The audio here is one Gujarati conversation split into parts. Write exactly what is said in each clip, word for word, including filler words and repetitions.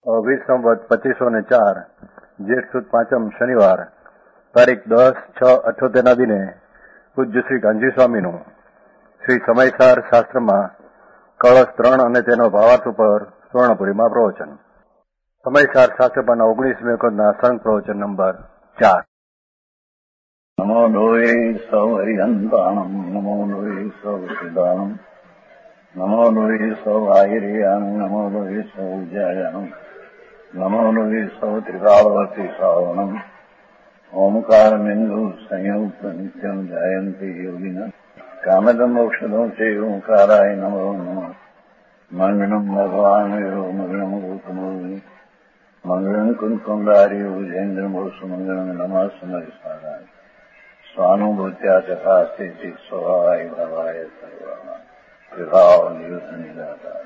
વીસ સંવત પચીસો ને ચાર જેઠ સુદ પાંચમ શનિવાર તારીખ દસ છ અઠ્યોતેરના દિને પૂજ્ય શ્રી ગાંધી સ્વામીનું શ્રી સમયસાર શાસ્ત્રમાં કળશ ત્રણ અને તેનો ભાવાર્થ ઉપર સ્વર્ણપુરીમાં પ્રવચન. સમયસાર શાસ્ત્ર પરના ઓગણીસમી વખતના સંઘ પ્રવચન નંબર ચાર. નમો લોહે સૌ હરિહંતાણમ નમો લોહે સૌ સિદ્ધાણમ નમો લોહે સૌ આયર્યાણમ નમો લોહે સૌ ઉજ્જાયાણમ નમો લોહે સૌ ત્રિકાળવતી શ્રાવણમ ઓમકાર બિંદુ સંયુક્ત નિત્યમ જાયંતી યોગિના કામદમ ઔષધો છે ઓંકારાય નમો નમઃ. મંગળમ ભગવાન મંગળમ ગૌતમો મંગળમ કુંકુંડારી ઉજેન્દ્રમોષ મંગળમ નમઃ સમયસારાય સ્વાનુભૂત્યા ચકાસ્તે સ્વભાવાય ભવાય સર્વા વિભાવ નિયુદ્ધ નિરાધાર.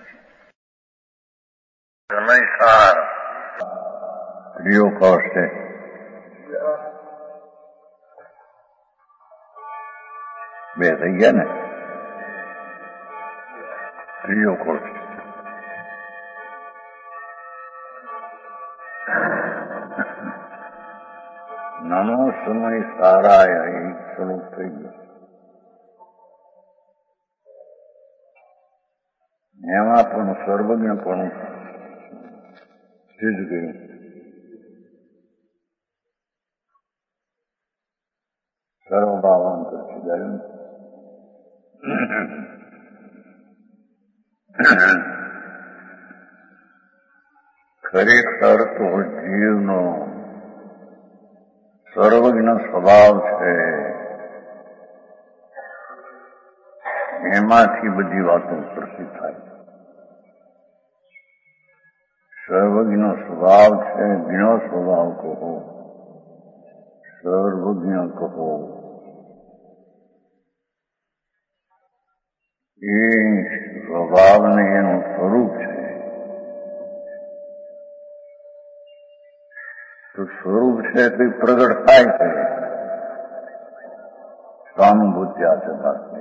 સમયસાર પ્રિયો કોષ્ટે બે થઈ ગયા ને. પ્રિયો કોષ્ટે નાનો સમય સારાય અહીં શરૂ થઈ ગયો. એમાં પણ સર્વજ્ઞપણું સિદ્ધ કર્યું. સર્વભાવાંતર સિદ્ધાયું. ખરેખર તો જીવનો સર્વજ્ઞ સ્વભાવ છે, એમાંથી બધી વાતો પ્રસિદ્ધ થાય. સર્વજ્ઞ સ્વભાવ છે, જ્ઞ સ્વભાવ કહો, સર્વજ્ઞ કહો, એ સ્વભાવને એનું સ્વરૂપ છે. તો સ્વરૂપ છે તે પ્રગટ થાય છે. સ્વાનુભૂત્યા ચકાસ્તે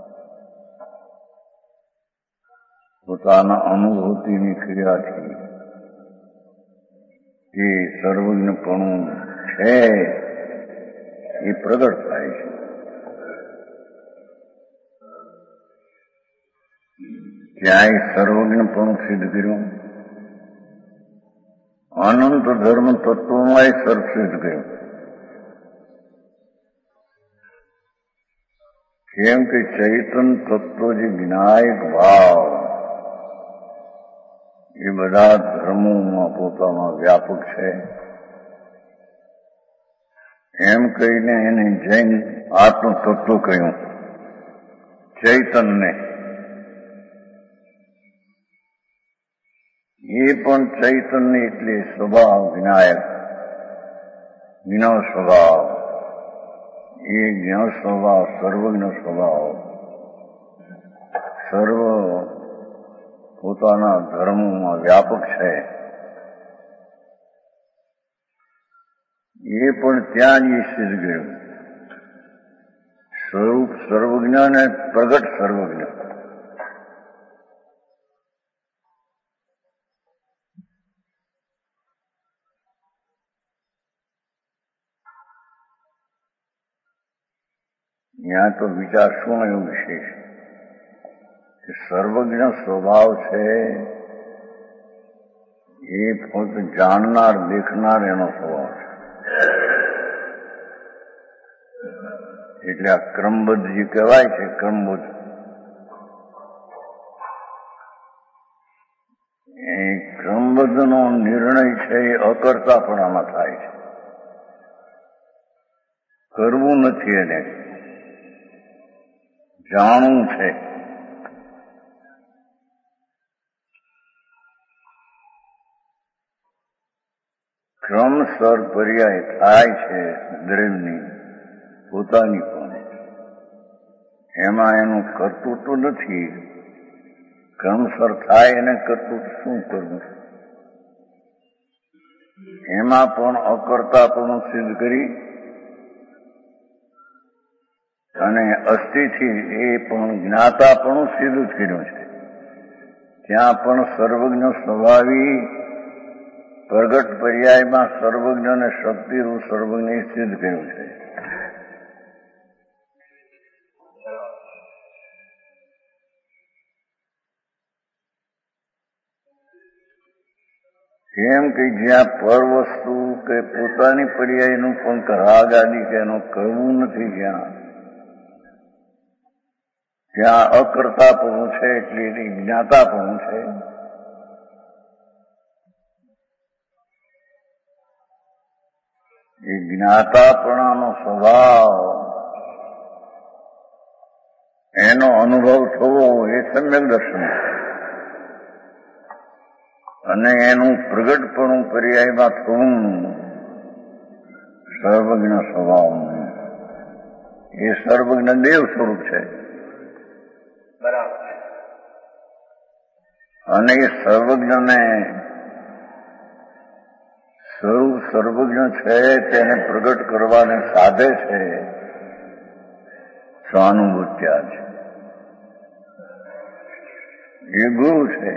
પોતાના અનુભૂતિની ક્રિયાથી જે સર્વજ્ઞપણું છે એ પ્રગટ થાય છે. ક્યાંય સર્વજ્ઞપણું સિદ્ધ કર્યું, અનંત ધર્મ તત્વોમાં સર્વ સિદ્ધ કર્યું. કેમ કે ચૈતન તત્વ જે વિનાયક ભાવ એ બધા ધર્મોમાં પોતામાં વ્યાપક છે. એમ કહીને એને જૈન આત્મ તત્વ કહ્યું. ચૈતનને એ પણ ચૈતન્ય એટલે સ્વભાવ વિનાયક, વિનો સ્વભાવ, એ જ્ઞ સ્વભાવ, સર્વજ્ઞ સ્વભાવ, સર્વ પોતાના ધર્મોમાં વ્યાપક છે. એ પણ ત્યાં જ સિદ્ધ ગયું. સ્વરૂપ સર્વજ્ઞ ને પ્રગટ સર્વજ્ઞ. ત્યાં તો વિચાર શું એવું વિશેષ કે સર્વજ્ઞ સ્વભાવ છે એ ફક્ત જાણનાર દેખનાર એનો સ્વભાવ છે. એટલે આ ક્રમબદ્ધ જે કહેવાય છે, ક્રમબદ્ધ, એ ક્રમબદ્ધનો નિર્ણય છે એ અકર્તાપણામાં થાય છે. કરવું નથી, એને જાણવું છે. ક્રમસર પર્યાય થાય છે દ્રવ્યની પોતાની પણ. એમાં એનું કર્તૃત્વ નથી. ક્રમસર થાય એને કર્તૃત્વ શું કરવું? એમાં પણ અકર્તાપણું સિદ્ધ કરી અને અસ્થિથી એ પણ જ્ઞાતાપણું સિદ્ધ કર્યું છે. ત્યાં પણ સર્વજ્ઞ સ્વભાવી પ્રગટ પર્યાયમાં સર્વજ્ઞ અને શક્તિરૂપ સર્વજ્ઞ સિદ્ધ કર્યું છે. એમ કે જ્યાં પર વસ્તુ કે પોતાની પર્યાયનું પણ રાગ આદિ કે એનું કરવું નથી, જ્યાં ત્યાં અકર્તાપણું છે, એટલે એની જ્ઞાતાપણું છે. એ જ્ઞાતાપણાનો સ્વભાવ એનો અનુભવ થવો એ સમ્યક દર્શન છે. અને એનું પ્રગટપણું પર્યાયમાં થવું સર્વજ્ઞ સ્વભાવનું, એ સર્વજ્ઞ દેવ સ્વરૂપ છે. બરાબર. અને એ સર્વજ્ઞને સ્વરૂપ સર્વજ્ઞ છે તેને પ્રગટ કરવાને સાધે છે સ્વાનુભૂત્યા છે. એ ગુરુ છે.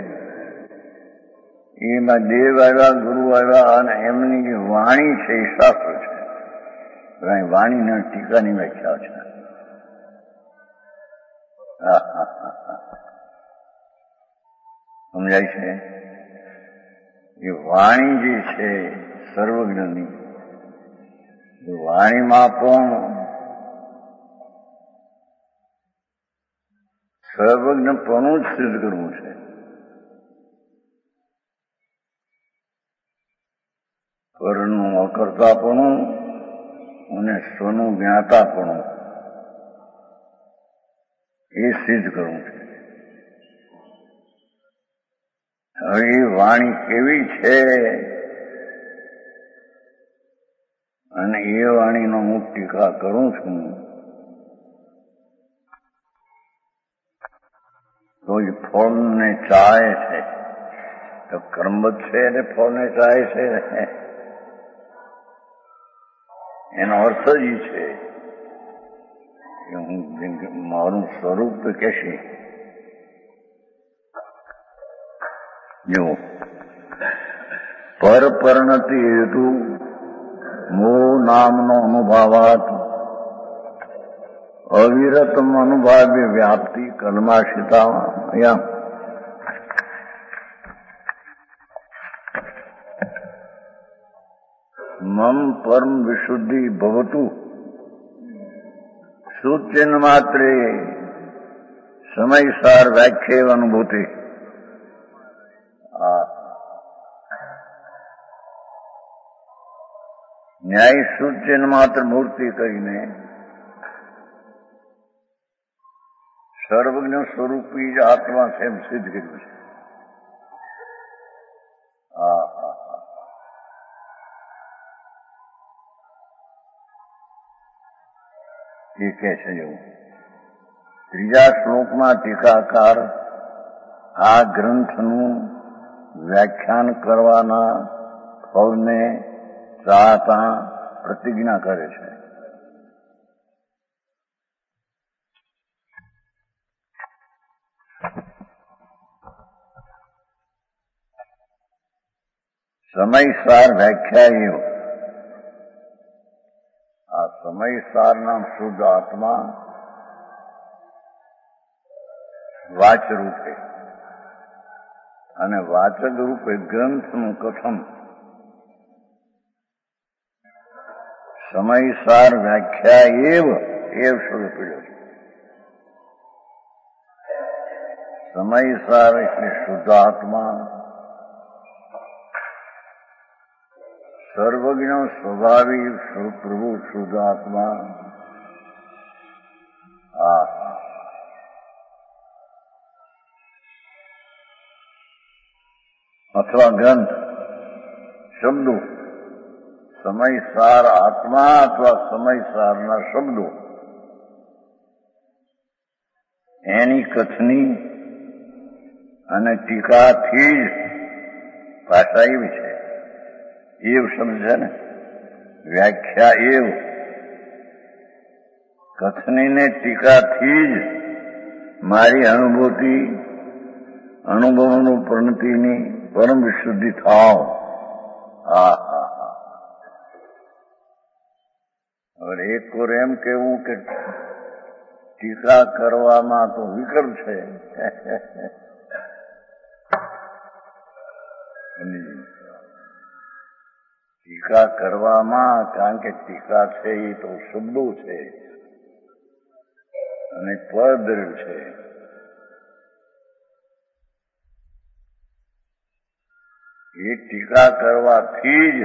એમાં દેવ આવ્યા, ગુરુ આવ્યા, અને એમની જે વાણી છે એ શાસ્ત્ર છે. વાણીના ટીકાની વ્યાખ્યા છે. હા હા હા હા સમજાય છે. એ વાણી જે છે સર્વજ્ઞની, એ વાણીમાં પણ સર્વજ્ઞપણું જ સિદ્ધ કરવું છે. પરનું અકર્તાપણું અને સ્વનું જ્ઞાતાપણું એ સિદ્ધ કરવું છે. હવે એ વાણી કેવી છે અને એ વાણીનો હું ટીકા કરું છું તો એ ફળને ચાહે છે. તો કર્મબદ્ધ છે અને ફળને ચાહે છે. એનો અર્થ જ છે કે હું મારું સ્વરૂપ તો કહેશે. જો પર પરિણતિ હેતુ મોહ નામનો અનુભાવાત અવિરતમ અનુભાવ્ય વ્યાપ્તિ કલ્માશિતા મમ પરમ વિશુદ્ધિ ભવતુ સુચિન્હ માત્રે સમયસાર વ્યાખ્યેવ અનુભૂતિ. ન્યાય સુચિન્હ માત્ર મૂર્તિ કરીને સર્વજ્ઞ સ્વરૂપી જ આત્મા છે એમ સિદ્ધ કર્યું છે. હા હા હા એ કહે છે. એવું ત્રીજા શ્લોકમાં ટીકાકાર આ ગ્રંથનું વ્યાખ્યાન કરવાના ફળને ચાહતા પ્રતિજ્ઞા કરે છે. સમયસાર વ્યાખ્યા એવ. આ સમયસારના શુદ્ધ આત્મા વાચ રૂપે અને વાચક રૂપે ગ્રંથનું કથન સમયસાર વ્યાખ્યા એવ એવ શબ્દ પીડ્યો છે. સમયસાર એટલે શુદ્ધ આત્મા, સર્વજ્ઞ સ્વભાવી પ્રભુ શુદ્ધ આત્મા. આ અથવા ગ્રંથ શબ્દો સમયસાર આત્મા અથવા સમયસારના શબ્દો એની કથની અને ટીકાથી જ ભાષા એવી છે. એવ શબ્દ છે ને, વ્યાખ્યા એવ કથની ને ટીકાથી જ મારી અનુભૂતિ અનુભવનું પરિણતિની પરમ વિશુદ્ધિ થાવ હા હા હા હવે એક કોર એમ કેવું કે ટીકા કરવામાં તો વિકલ્પ છે. ટીકા કરવામાં, કારણ કે ટીકા છે એ તો શબ્દો છે અને પદ્ર છે. એ ટીકા કરવાથી જ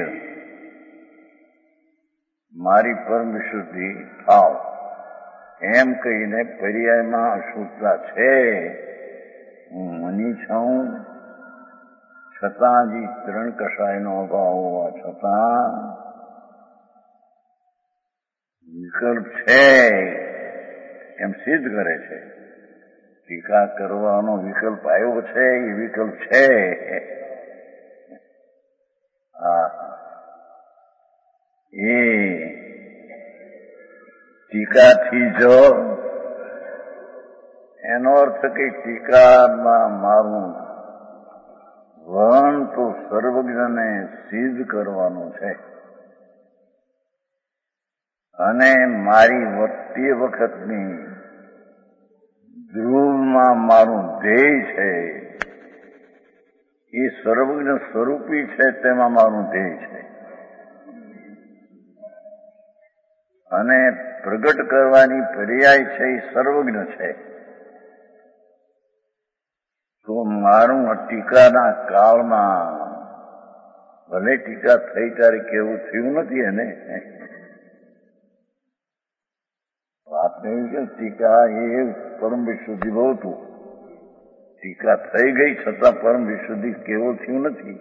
મારી પરમ શુદ્ધિ થાવ એમ કહીને પર્યાયમાં અશુદ્ધતા છે. હું મની છું, છતાં જ ત્રણ કષાયનો અભાવ હોવા છતાં વિકલ્પ છે એમ સિદ્ધ કરે છે. ટીકા કરવાનો વિકલ્પ આવ્યો છે, એ વિકલ્પ છે. હા એ ટીકાથી જો એનો અર્થ કે ટીકામાં મારું વહન તો સર્વજ્ઞને સિદ્ધ કરવાનું છે અને મારી તે વખતની ધ્રુવમાં મારું ધ્યેય છે એ સર્વજ્ઞ સ્વરૂપી છે, તેમાં મારું ધ્યેય છે અને પ્રગટ કરવાની પર્યાય છે એ સર્વજ્ઞ છે. તો મારું ટીકાના કાળમાં ભલે ટીકા થઈ ત્યારે કેવું થયું નથી. એને વાત એવી કે ટીકા એ પરમ વિશુદ્ધિ બહુતું, ટીકા થઈ ગઈ છતાં પરમ વિશુદ્ધિ કેવું થયું નથી.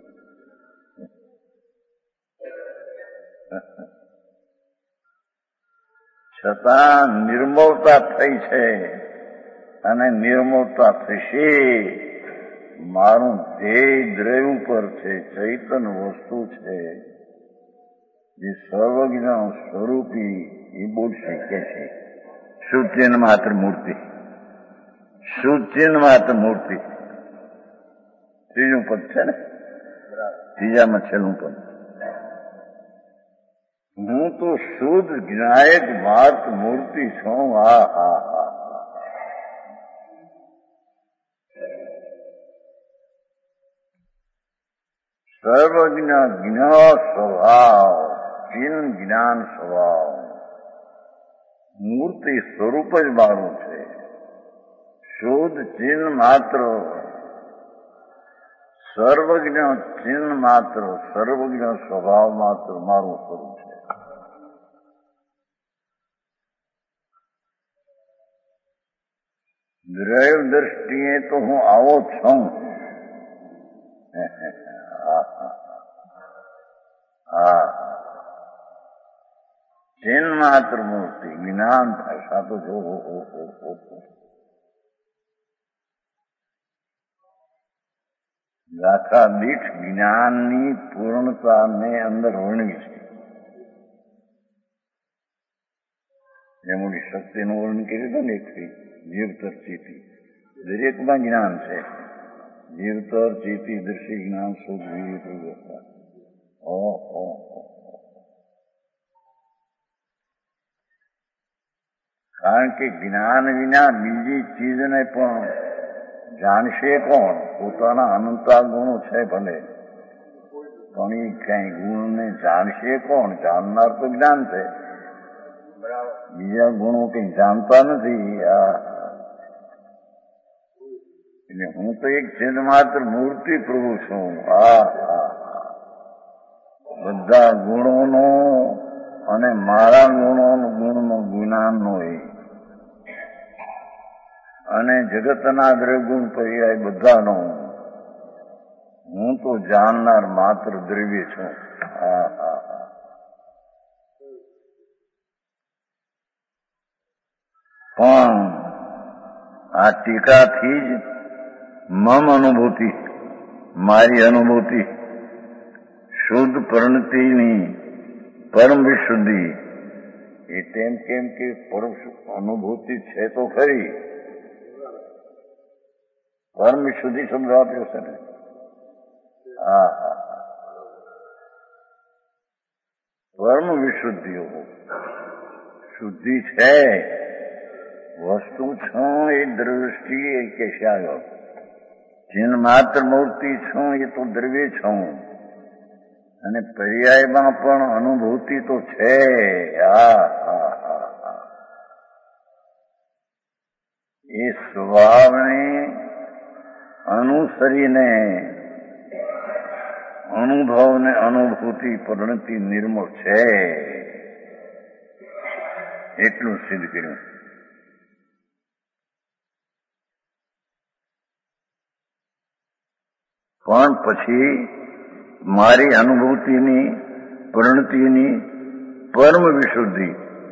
છતાં નિર્મળતા થઈ છે અને નિર્મળતા થશે. મારું ધ્યેય દ્રવ્ય ઉપર છે, ચૈતન વસ્તુ છે, જે સર્વજ્ઞ સ્વરૂપી એ બોલશે કે છે શુદ્ધચિહ્ન માત્ર મૂર્તિ, શુદ્ધચિહ્ન માત્ર મૂર્તિ. ત્રીજું પદ છે ને, ત્રીજામાં છેલ્લું પદ. હું તો શુદ્ધ જ્ઞાયક માત્ર મૂર્તિ છું. હા હા હા સર્વજ્ઞ જ્ઞ સ્વભાવ, ચિહ્ન જ્ઞાન સ્વભાવ, મૂર્તિ સ્વરૂપ જ મારું છે. શુદ્ધ ચિહ્ન માત્ર, સર્વજ્ઞ ચિહ્ન માત્ર, સર્વજ્ઞ સ્વભાવ માત્ર મારું સ્વરૂપ છે. દ્રવ્ય દ્રષ્ટિએ તો હું આવો છું. હા, ચિહ્ન માત્ર મૂર્તિ, જ્ઞાન ભાષા તો જો ગાથા દીઠ જ્ઞાનની પૂર્ણતાને અંદર વર્ણવી છે. જેમની શક્તિનું વર્ણન કર્યું હતું ને, એક જીવતર ચીતી, દરેકમાં જ્ઞાન છે. જીવતર ચીતી દૃષ્ટિ જ્ઞાન શુદ્ધ વિવેક. ઓહો, કારણ કે જ્ઞાન વિના બીજી ચીજને પણ જાણશે કોણ? પોતાના અનંતા ગુણો છે ભલે, પણ એ કઈ ગુણને જાણશે કોણ? જાણનાર તો જ્ઞાન છે, બીજા ગુણો કઈ જાણતા નથી. એટલે હું તો એક ચિહ્ન માત્ર મૂર્તિ પ્રભુ છું. આ બધા ગુણોનો અને મારા ગુણોનો ગુણનો જ્ઞાનનો એ અને જગતના દ્રવ્યગુણ પર્યાય બધાનો હું તો જાણનાર માત્ર દ્રવ્ય છું. હા હા હા પણ આ ટીકાથી જ મમ અનુભૂતિ, મારી અનુભૂતિ શુદ્ધ પરિણતિની પરમ વિશુદ્ધિ એ તેમ કેમ કે પરમ અનુભૂતિ છે તો ખરી, પરમ વિશુદ્ધિ શબ્દ આપ્યો છે ને. હા હા પરમ વિશુદ્ધિઓ શુદ્ધિ છે વસ્તુ છું એ દ્રષ્ટિ એ કે શ્યાયો ચિન્હ માત્ર મૂર્તિ છું એ તો દ્રવ્ય છું અને પર્યાયમાં પણ અનુભૂતિ તો છે. આ એ સ્વભાવને અનુસરીને અનુભવ ને અનુભૂતિ પરિણતિ નિર્મળ છે એટલું સિદ્ધ કર્યું. પણ પછી મારી અનુભૂતિની પરિણતિની પરમ વિશુદ્ધિ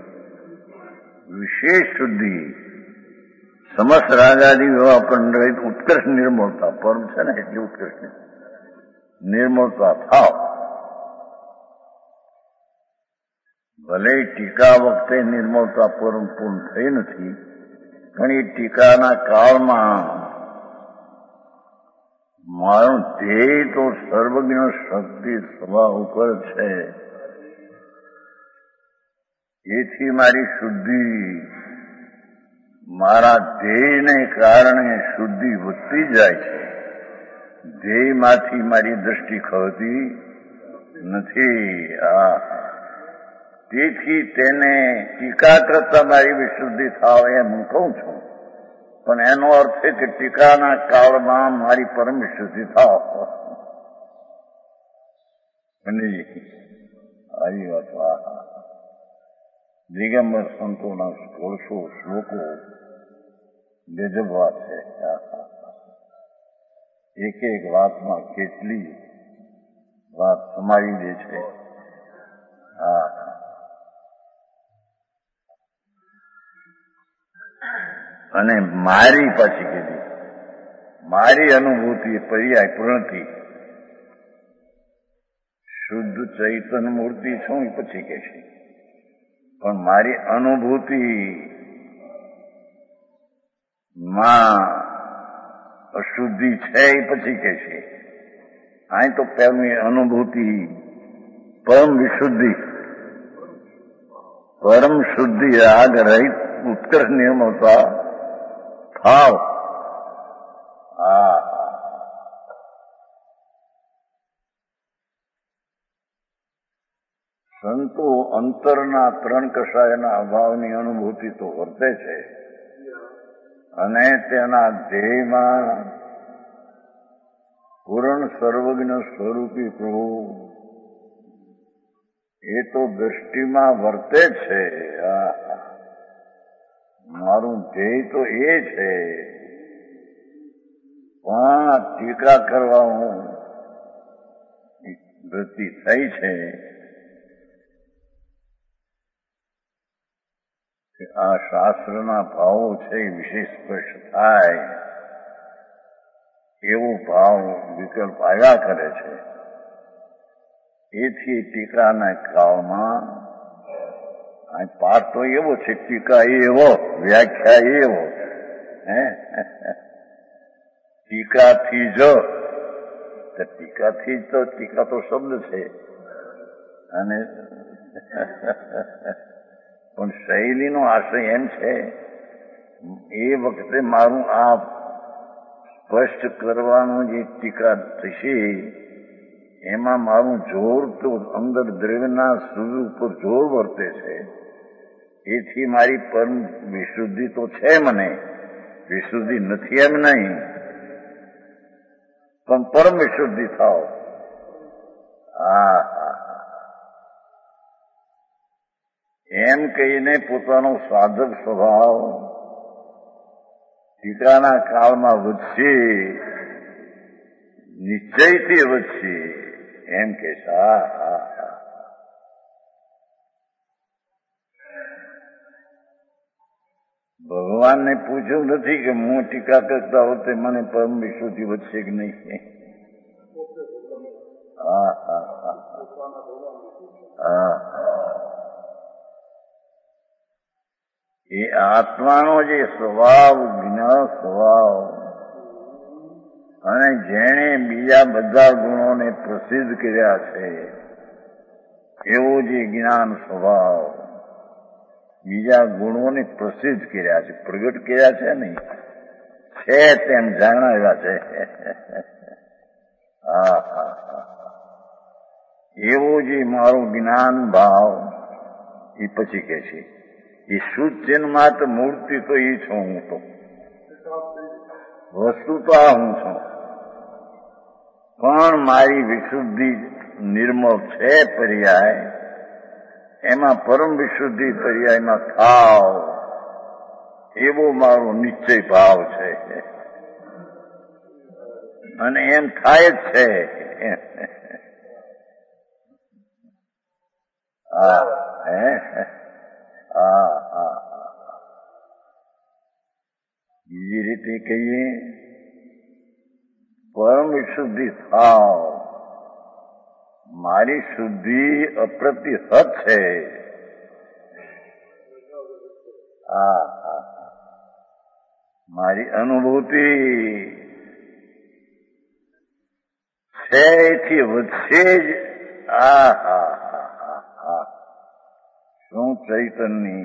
વિશેષ શુદ્ધિ સમસ્ત રાગાદી વિવાહ પણ રહિત ઉત્કર્ષ નિર્મળતા પરમ છે ને એટલી ઉત્કર્ષ નિર્મળતા થાવ. ભલે ટીકા વખતે નિર્મળતા પરમ પૂર્ણ થઈ નથી પણ એ ટીકાના કાળમાં મારું ધ્યેય તો સર્વજ્ઞ શક્તિ સ્વભાવ ઉપર છે. એથી મારી શુદ્ધિ મારા ધ્યેયને કારણે શુદ્ધિ વધતી જાય છે. ધ્યેયમાંથી મારી દ્રષ્ટિ ખવતી નથી. આ તેથી તેને ટીકા કરતા મારી વિશુદ્ધિ થાવ એમ હું કહું છું. પણ એનો અર્થ છે કે ટીકાના કાળમાં મારી પરમ વિશુદ્ધિ થાવ. આવી વાત દિગંબર સંતોના વર્ષો શ્લોકો ગજબ વાત છે. એક એક વાતમાં કેટલી વાત સમાવી દે છે. હા અને મારી પાછી કીધી મારી અનુભૂતિ પર્યાય પૂર્ણથી શુદ્ધ ચૈતન મૂર્તિ છું એ પછી કે છે. પણ મારી અનુભૂતિ માં અશુદ્ધિ છે એ પછી કે છે. અહીં તો પહેલી અનુભૂતિ પરમ વિશુદ્ધિ પરમ શુદ્ધિ રાગ રહિત ઉત્કર્ષ નિર્મળતા થાવ. આ સંતો અંતરના ત્રણ કષાયના અભાવની અનુભૂતિ તો વર્તે છે અને તેના ધ્યેયમાં પૂર્ણ સર્વજ્ઞ સ્વરૂપી પ્રભુ એ તો દ્રષ્ટિમાં વર્તે છે. મારું ધ્યેય તો એ છે પણ ટીકા કરવા હું વૃત્તિ થઈ છે કે આ શાસ્ત્રના ભાવો છે એ વિશેષ સ્પષ્ટ થાય એવો ભાવ વિકલ્પ આવ્યા કરે છે. એથી ટીકાના કાળમાં પાઠ તો એવો છે ટીકા એવો વ્યાખ્યા એવો હે ટીકાથી જ ટીકાથી તો ટીકા તો શબ્દ છે અને પણ શૈલીનો આશય એમ છે એ વખતે મારું આ સ્પષ્ટ કરવાનું જે ટીકા થશે એમાં મારું જોર તો અંદર દ્રવ્યના સૂર્ય ઉપર જોર વર્તે છે. એથી મારી પરમ વિશુદ્ધિ તો છે મને વિશુદ્ધિ નથી એમ નહીં પણ પરમ વિશુદ્ધિ થાવ. આ એમ કહીને પોતાનો સાધક સ્વભાવ ટીકાના કાળમાં વધશે નિશ્ચયથી વધશે એમ કે ભગવાનને પૂછ્યું નથી કે હું ટીકા કરતા વખતે મને પરમ વિશુદ્ધિ વધશે કે નહીં. હા હા હા એ આત્માનો જે સ્વભાવ જ્ઞાન સ્વભાવ અને જેણે બીજા બધા ગુણોને પ્રસિદ્ધ કર્યા છે એવો જે જ્ઞાન સ્વભાવ બીજા ગુણોને પ્રસિદ્ધ કર્યા છે, પ્રગટ કર્યા છે નહીં, છે તેમ જાણાવ્યા છે. હા હા હા એવો જે મારો જ્ઞાન ભાવ એ પછી કે છે એ શુદ્ધ ચિન્હ માત્ર મૂર્તિ તો એ છું. હું તો વસ્તુ તો આ હું છું, પણ મારી વિશુદ્ધિ નિર્મળ છે પર્યાય, એમાં પરમ વિશુદ્ધિ પર્યાયમાં થાવ એવો મારો નિશ્ચય ભાવ છે. અને એમ થાય જ છે. હા હે હા હા બીજી રીતે કહીએ, પરમ વિશુદ્ધિ થાવ મારી શુદ્ધિ અપ્રતિહત છે. હા હા મારી અનુભૂતિ છે એથી વધશે જ. આ હા હા હા શું ચૈતનની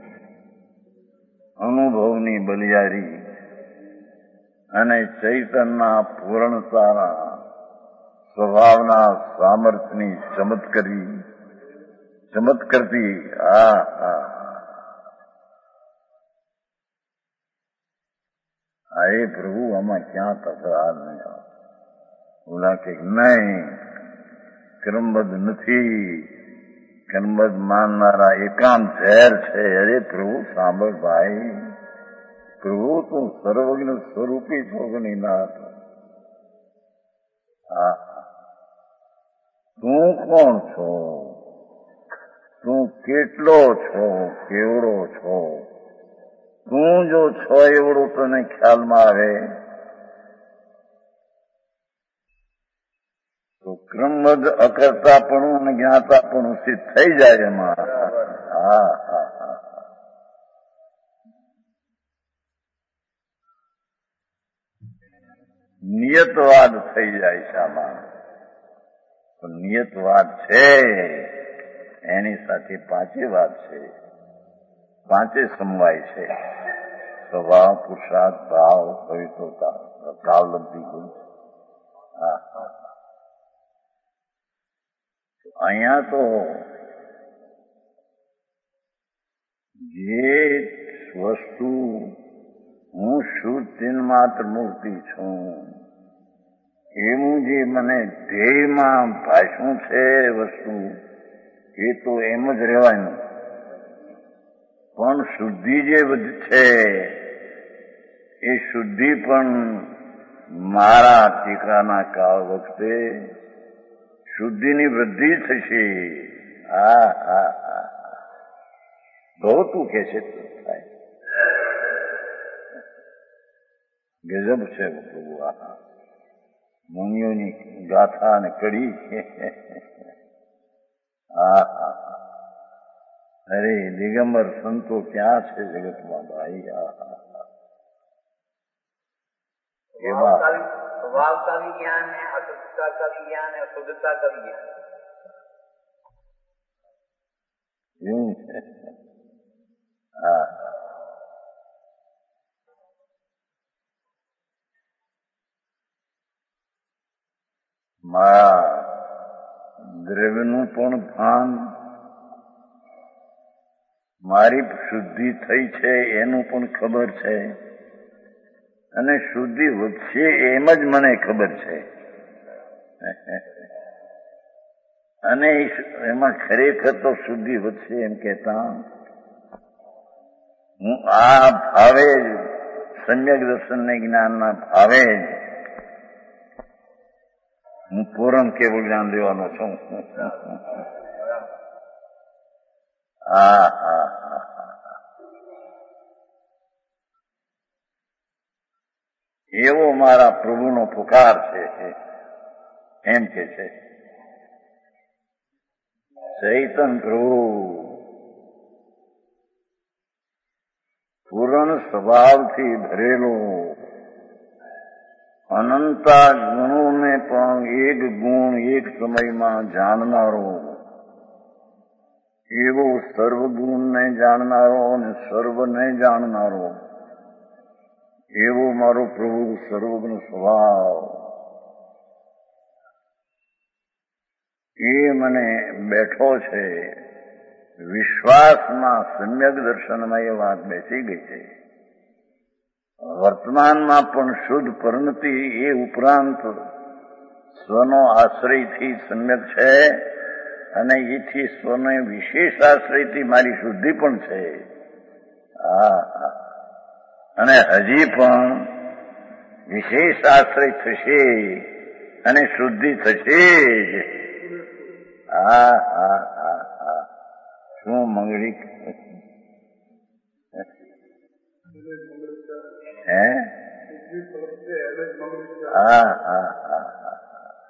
અનુભવની બલિયારી અને ચૈતનના પૂર્ણતાના સ્વભાવના સામર્થ્યની ચમત્કરી ચમત્કરતી. આ હા હા એ પ્રભુ આમાં ક્યાં તકરાર નહીં આવે. બોલા કે નહીં, ક્રમબદ્ધ નથી, ક્રમબદ્ધ માનનારા એકાંત ઝેર છે. અરે પ્રભુ સાંભળ ભાઈ, પ્રભુ તું સર્વજ્ઞ સ્વરૂપી છો કે નહીં નાથ? હા તું કોણ છો? તું કેટલો છો? કેવડો છો? તું જો છો એવડું તને ખ્યાલમાં આવે તો ક્રમબદ્ધ અકર્તાપણું અને જ્ઞાતાપણું સિદ્ધ થઈ જાય એમાં. હા હા હા નિયતવાદ થઈ જાય છે આમાં. તો નિયતવાદ છે એની સાથે પાંચે વાત છે, પાંચે સમવાય છે. સ્વભાવ, પુરુષાર્થ, ભાવ, પવિત્રતા, કાલબદ્ધિ ગુણ. હા અહીંયા તો જે વસ્તુ હું શુદ્ધ ચિન્હ માત્ર મૂર્તિ છું એવું જે મને ધ્યેયમાં ભાષવું છે વસ્તુ, એ તો એમ જ રહેવાનું. પણ શુદ્ધિ જે છે એ શુદ્ધિ પણ મારા ટીકાના કાળ વખતે શુદ્ધિની વૃદ્ધિ થશે. હા હા હા બહુ તું કે છે થાય. ગજબ છે પ્રભુ. આ મુનિઓની ગાથા અને કડી. હા હા અરે દિગંબર સંતો ક્યાં છે જગતમાં ભાઈ? આ એવા स्वभाव का भी ज्ञान है, अशुद्धता का भी ज्ञान है, शुद्धता का भी ज्ञान है. એવું છે. હા મારા દ્રવ્યનું પણ ભાન, મારી શુદ્ધિ થઈ છે એનું પણ ખબર છે, અને શુદ્ધિ વધશે એમ જ મને ખબર છે. અને એમાં ખરેખર તો શુદ્ધિ વધશે એમ કહેતા હું આ ભાવે જ સમ્યક દર્શનને જ્ઞાનના ભાવે જ હું પૂર્ણ કેવળ જ્ઞાન લેવાનો છું. હા હા હા એવો મારા પ્રભુનો પુકાર છે એમ કે છે. ચૈતન પ્રભુ પૂર્ણ સ્વભાવથી ભરેલો, અનંતા ગુણોને પણ એક ગુણ એક સમયમાં જાણનારો, એવો સર્વગુણને જાણનારો અને સર્વને જાણનારો એવો મારો પ્રભુ સર્વગુણ સ્વભાવ એ મને બેઠો છે. વિશ્વાસમાં સમ્યક દર્શનમાં એ વાત બેસી ગઈ છે. વર્તમાનમાં પણ શુદ્ધ પરિણતિ એ ઉપરાંત સ્વનો આશ્રયથી સમ્યક છે અને એથી સ્વને વિશેષ આશ્રયથી મારી શુદ્ધિ પણ છે. હા અને હજી પણ વિશેષ આશ્રય થશે અને શુદ્ધિ થશે જ. હા હા હા હા શું મંગળી હે હા હા હા હા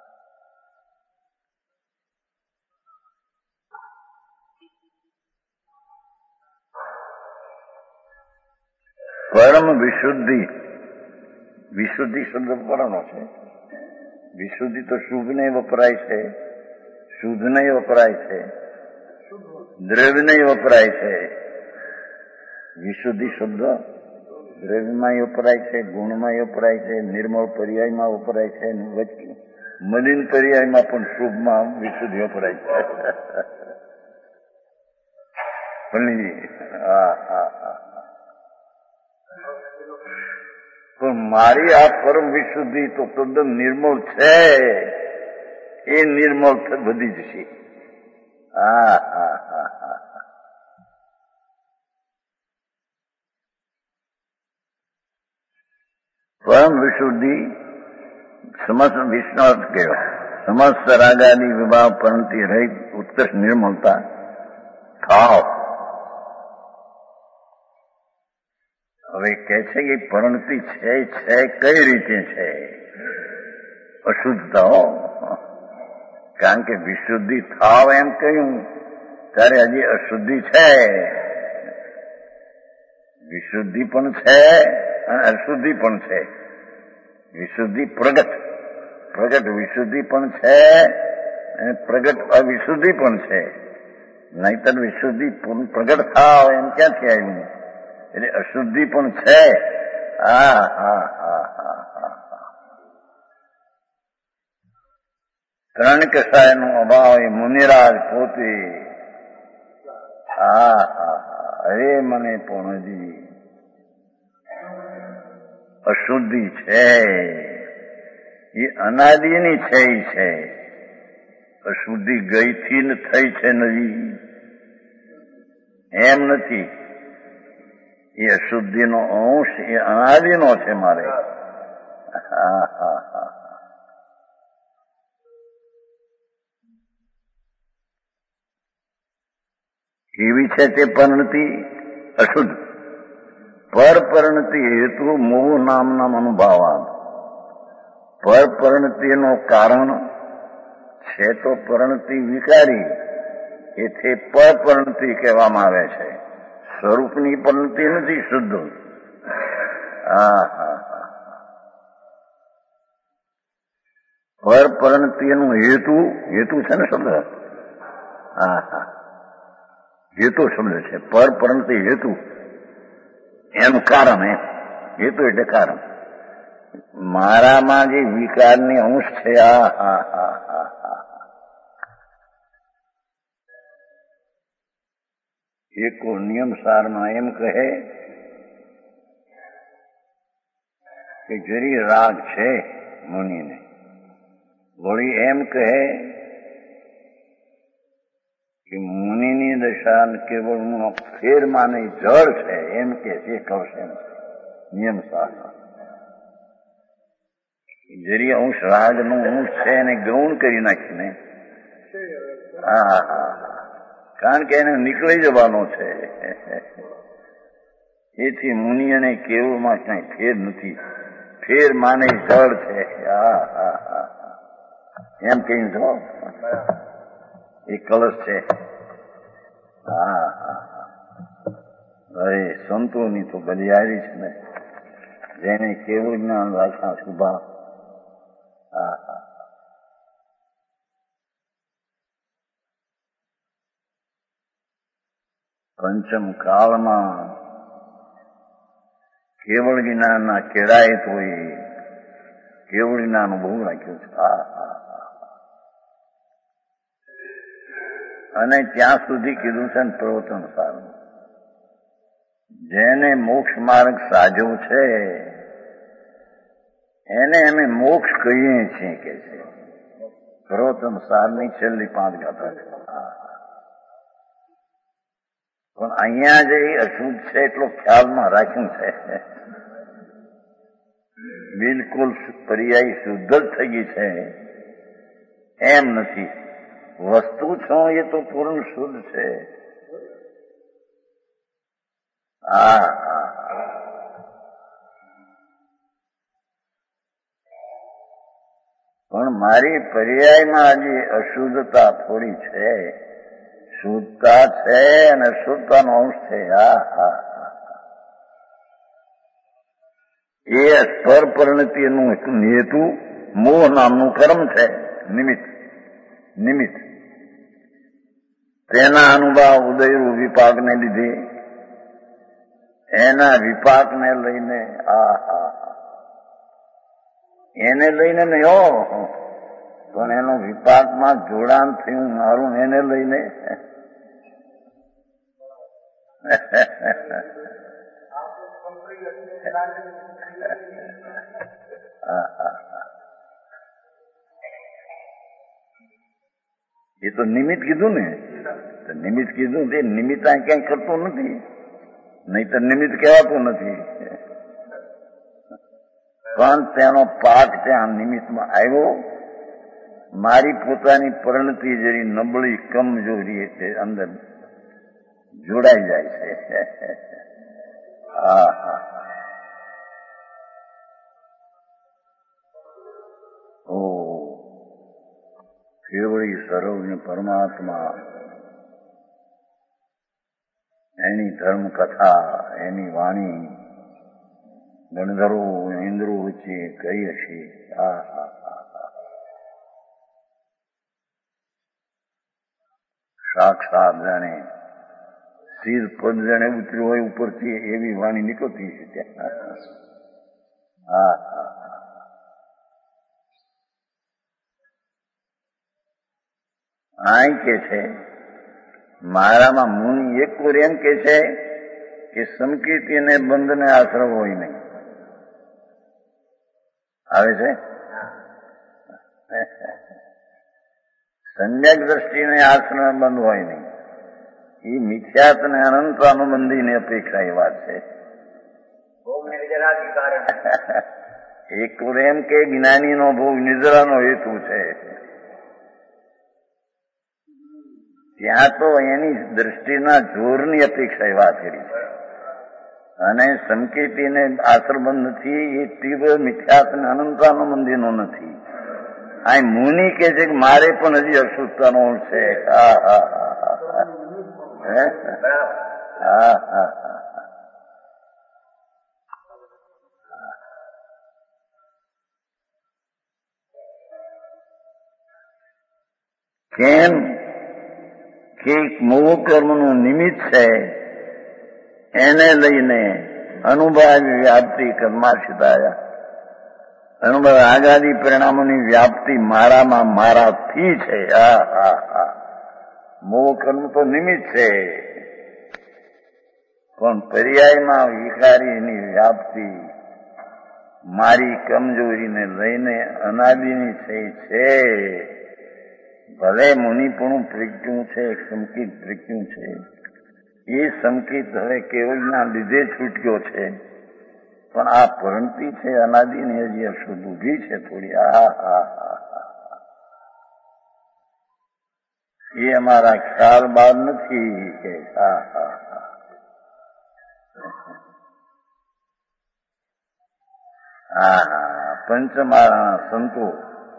પરમ વિશુદ્ધિ. વિશુદ્ધિ શબ્દ પરનો છે. વિશુદ્ધિ તો શુભ નહીં વપરાય છે, શુદ્ધ નહીં વપરાય છે, દ્રવ્ય નહીં વપરાય છે. વિશુદ્ધિ શબ્દ દ્રવ્યમાં વપરાય છે, ગુણમાં વપરાય છે, નિર્મળ પર્યાયમાં વપરાય છે, મલિન પર્યાયમાં પણ શુભમાં વિશુદ્ધિ વપરાય છે. હા હા હા પણ મારી આ પરમ વિશુદ્ધિ તો તદ્દન નિર્મળ છે. એ નિર્મળ બધી જ છે. હા હા હા હા પરમ વિશુદ્ધિ સમસ્ત વિષ્ણુ કહેવાય. સમસ્ત રાગાની વિભાવ પરંતી રહી ઉત્કૃષ્ટ નિર્મળતા થાવ. હવે કે છે કે પરણતી છે છે કઈ રીતે છે? અશુદ્ધતા. કારણ કે વિશુદ્ધિ થાવ એમ કહ્યું ત્યારે હજી અશુદ્ધિ છે. વિશુદ્ધિ પણ છે અને અશુદ્ધિ પણ છે. વિશુદ્ધિ પ્રગટ પ્રગટ વિશુદ્ધિ પણ છે અને પ્રગટ અવિશુદ્ધિ પણ છે. નહીતર વિશુદ્ધિ પ્રગટ થાવ એમ ક્યાંથી આવ્યું? એટલે અશુદ્ધિ પણ છે. હા હા હા હા હા ત્રણ કસાયનો અભાવ એ મુનિરાજ પોતે. હા હા હા અરે મને પણ હજી અશુદ્ધિ છે. એ અનાદિની છે. એ છે અશુદ્ધિ ગઈથી ને થઈ છે નવી એમ નથી. એ અશુદ્ધિનો અંશ એ અનાદિનો છે મારે. હા હા હા કેવી છે તે પરિણતિ? અશુદ્ધ. પર પરિણતિ હેતુ મોહ નામના અનુભાવાન. પર પરિણતિનો કારણ છે તો પરિણતિ વિકારી, એથી પર પરિણતિ કહેવામાં આવે છે. સ્વરૂપની પરિણતિ નથી શુદ્ધ. હા હા હા પર પરિણતિનું હેતુ હેતુ છે ને શબ્દ. હા હા હેતુ શબ્દ છે. પર પરિણતિ હેતુ એનું કારણ. એ હેતુ એટલે કારણ. મારામાં જે વિકારની અંશ છે આ હા હા હા હા એક નિયમ સારમાં એમ કહે કે જરી રાગ છે મુનિને, વળી એમ કહે કે મુનિની દશા કેવળ ફેર માને જળ છે એમ કે તે કહશે નિયમ સારમાં. જરી અંશ રાગનો અંશ છે એને ગૌણ કરી નાખીને. હા હા કારણ કે એને નીકળી જવાનો છે. એથી મુનિને કેવળમાં કઈ ફેર નથી. ફેર માને જળ છે. હા હા હા એમ કહી જો એ કલશ છે. હા હા હા અરે સંતોની તો બલિયારી છે ને, જેને કેવું જ્ઞાન રાખ્યા શુભા. હા હા પંચમ કાળમાં કેવળ જ્ઞાનના કેળાએ તો એ કેવળ જ્ઞાન બહુ રાખ્યું છે. હા હા અને ત્યાં સુધી કીધું છે ને પ્રવચન સારું, જેને મોક્ષ માર્ગ સાજો છે એને અમે મોક્ષ કહીએ છીએ કે છે. પ્રવચન સારની છેલ્લી પાંચ ગાથા છે. પણ અહીંયા જે અશુદ્ધ છે એટલો ખ્યાલમાં રાખ્યું છે. બિલકુલ પર્યાય શુદ્ધ જ થઈ ગઈ છે એમ નથી. વસ્તુ છો એ તો પૂર્ણ શુદ્ધ છે. હા હા પણ મારી પર્યાયમાં હજી અશુદ્ધતા થોડી છે. શુદ્ધતા છે અને શુદ્ધતાનો અંશ છે. હા હા એ સ્પર પરિણતિનું હેતુ મોહ નામનું કર્મ છે. નિમિત્ત નિમિત્ત તેના અનુભવ ઉદયરૂ વિપાકને લીધે એના વિપાકને લઈને આ હા એને લઈને નહીં હો, પણ એનું વિપાકમાં જોડાણ થયું મારું એને લઈને. એ તો નિમિત્ત કીધું ને, નિમિત્ત કીધું તે નિમિત્ત આ ક્યાંય કરતું નથી, નહીં તો નિમિત્ત કહેવાતું નથી. પણ તેનો પાઠ ત્યાં નિમિત્તમાં આવ્યો. મારી પોતાની પરિણતિ જેવી નબળી કમજોરી એટલે અંદર જોડાઈ જાય છે. હા હા ઓ કેવળી સર્વજ્ઞ પરમાત્મા, એની ધર્મકથા, એની વાણી ગણધરો ઇન્દ્રો વચ્ચે કઈ હશે. હા હા હા સાક્ષાત જાણે શિર પદ જાણે ઉતર્યું હોય ઉપરથી એવી વાણી નીકળતી છે ત્યાં. હા હા આ કે છે મારામાં મુનિ એક કોર એમ કે છે કે સંકિર્તિ અને બંધને આશ્રમ હોય નહીં. આવે છે સમ્યક દ્રષ્ટિને આશ્રમ બંધ હોય નહીં. એ મિથ્યાત અને અનંત અનુબંધીની અપેક્ષા એ વાત છે. એક કોર એમ કે જ્ઞાનીનો ભોગ નિદ્રાનો હેતુ છે. ત્યાં તો એની દ્રષ્ટિના જોરની અપેક્ષા એ વાત કરી છે. અને સંકેતીને આશ્રબંધ નથી એ તીવ્ર મિથ્યાત અને અનંતાનુબંધીનો નથી. આ મુનિ કે છે કે મારે પણ હજી અશુદ્ધતાનો છે. હા હા હા હા કેમ કે મોહ કર્મનું નિમિત્ત છે એને લઈને અનુભવી વ્યાપ્તિ કર્માશિતાયા, અનુભવ આગાદી પરિણામોની વ્યાપ્તિ મારામાં મારાથી છે. હા હા હા મોહ કર્મ તો નિમિત્ત છે, પણ પર્યાયમાં વિકારીની વ્યાપ્તિ મારી કમજોરીને લઈને અનાદિની થઈ છે. ભલે મુનિપણું પ્રજ્ઞું છે, સંકિત પ્રજ્ઞું છે. એ સંકિત હવે કેવળના લીધે છૂટ્યો છે, પણ આ પરંતી છે અનાદિની હજી અશુદ્ધ ઊભી છે થોડી. આ હા હા એ અમારા ખ્યાલ બાદ નથી કે હા હા હા હા પંચમાળા સંતો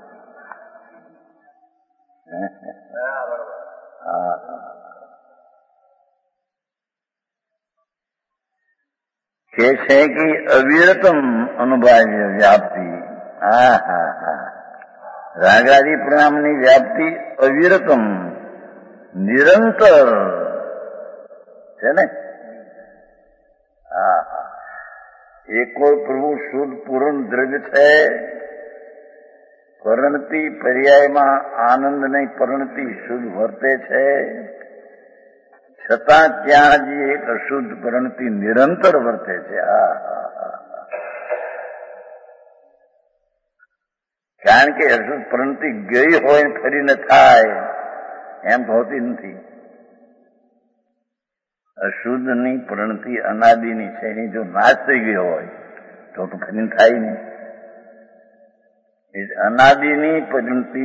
હા કે છે કે અવિરતમ અનુભવ્ય વ્યાપ્તિ. હા હા હા રાગાદી પરિણામની વ્યાપ્તિ અવિરતમ નિરંતર છે ને? હા હા, એકો પ્રભુ શુદ્ધ પૂર્ણ દ્રવ્ય છે. પરિણતિ પર્યાયમાં આનંદ નહીં, પરિણતિ શુદ્ધ વર્તે છે. છતાં ત્યાં જ એક અશુદ્ધ પરિણતિ નિરંતર વર્તે છે. હા હા હા, કારણ કે અશુદ્ધ પરિણતિ ગઈ હોય ફરીને થાય એમ હોતી નથી. અશુદ્ધની પરિણતિ અનાદિની છે, એની જો નાશ થઈ ગયો હોય તો તો ફરીને થાય નહીં. અનાદિની પરિણતિ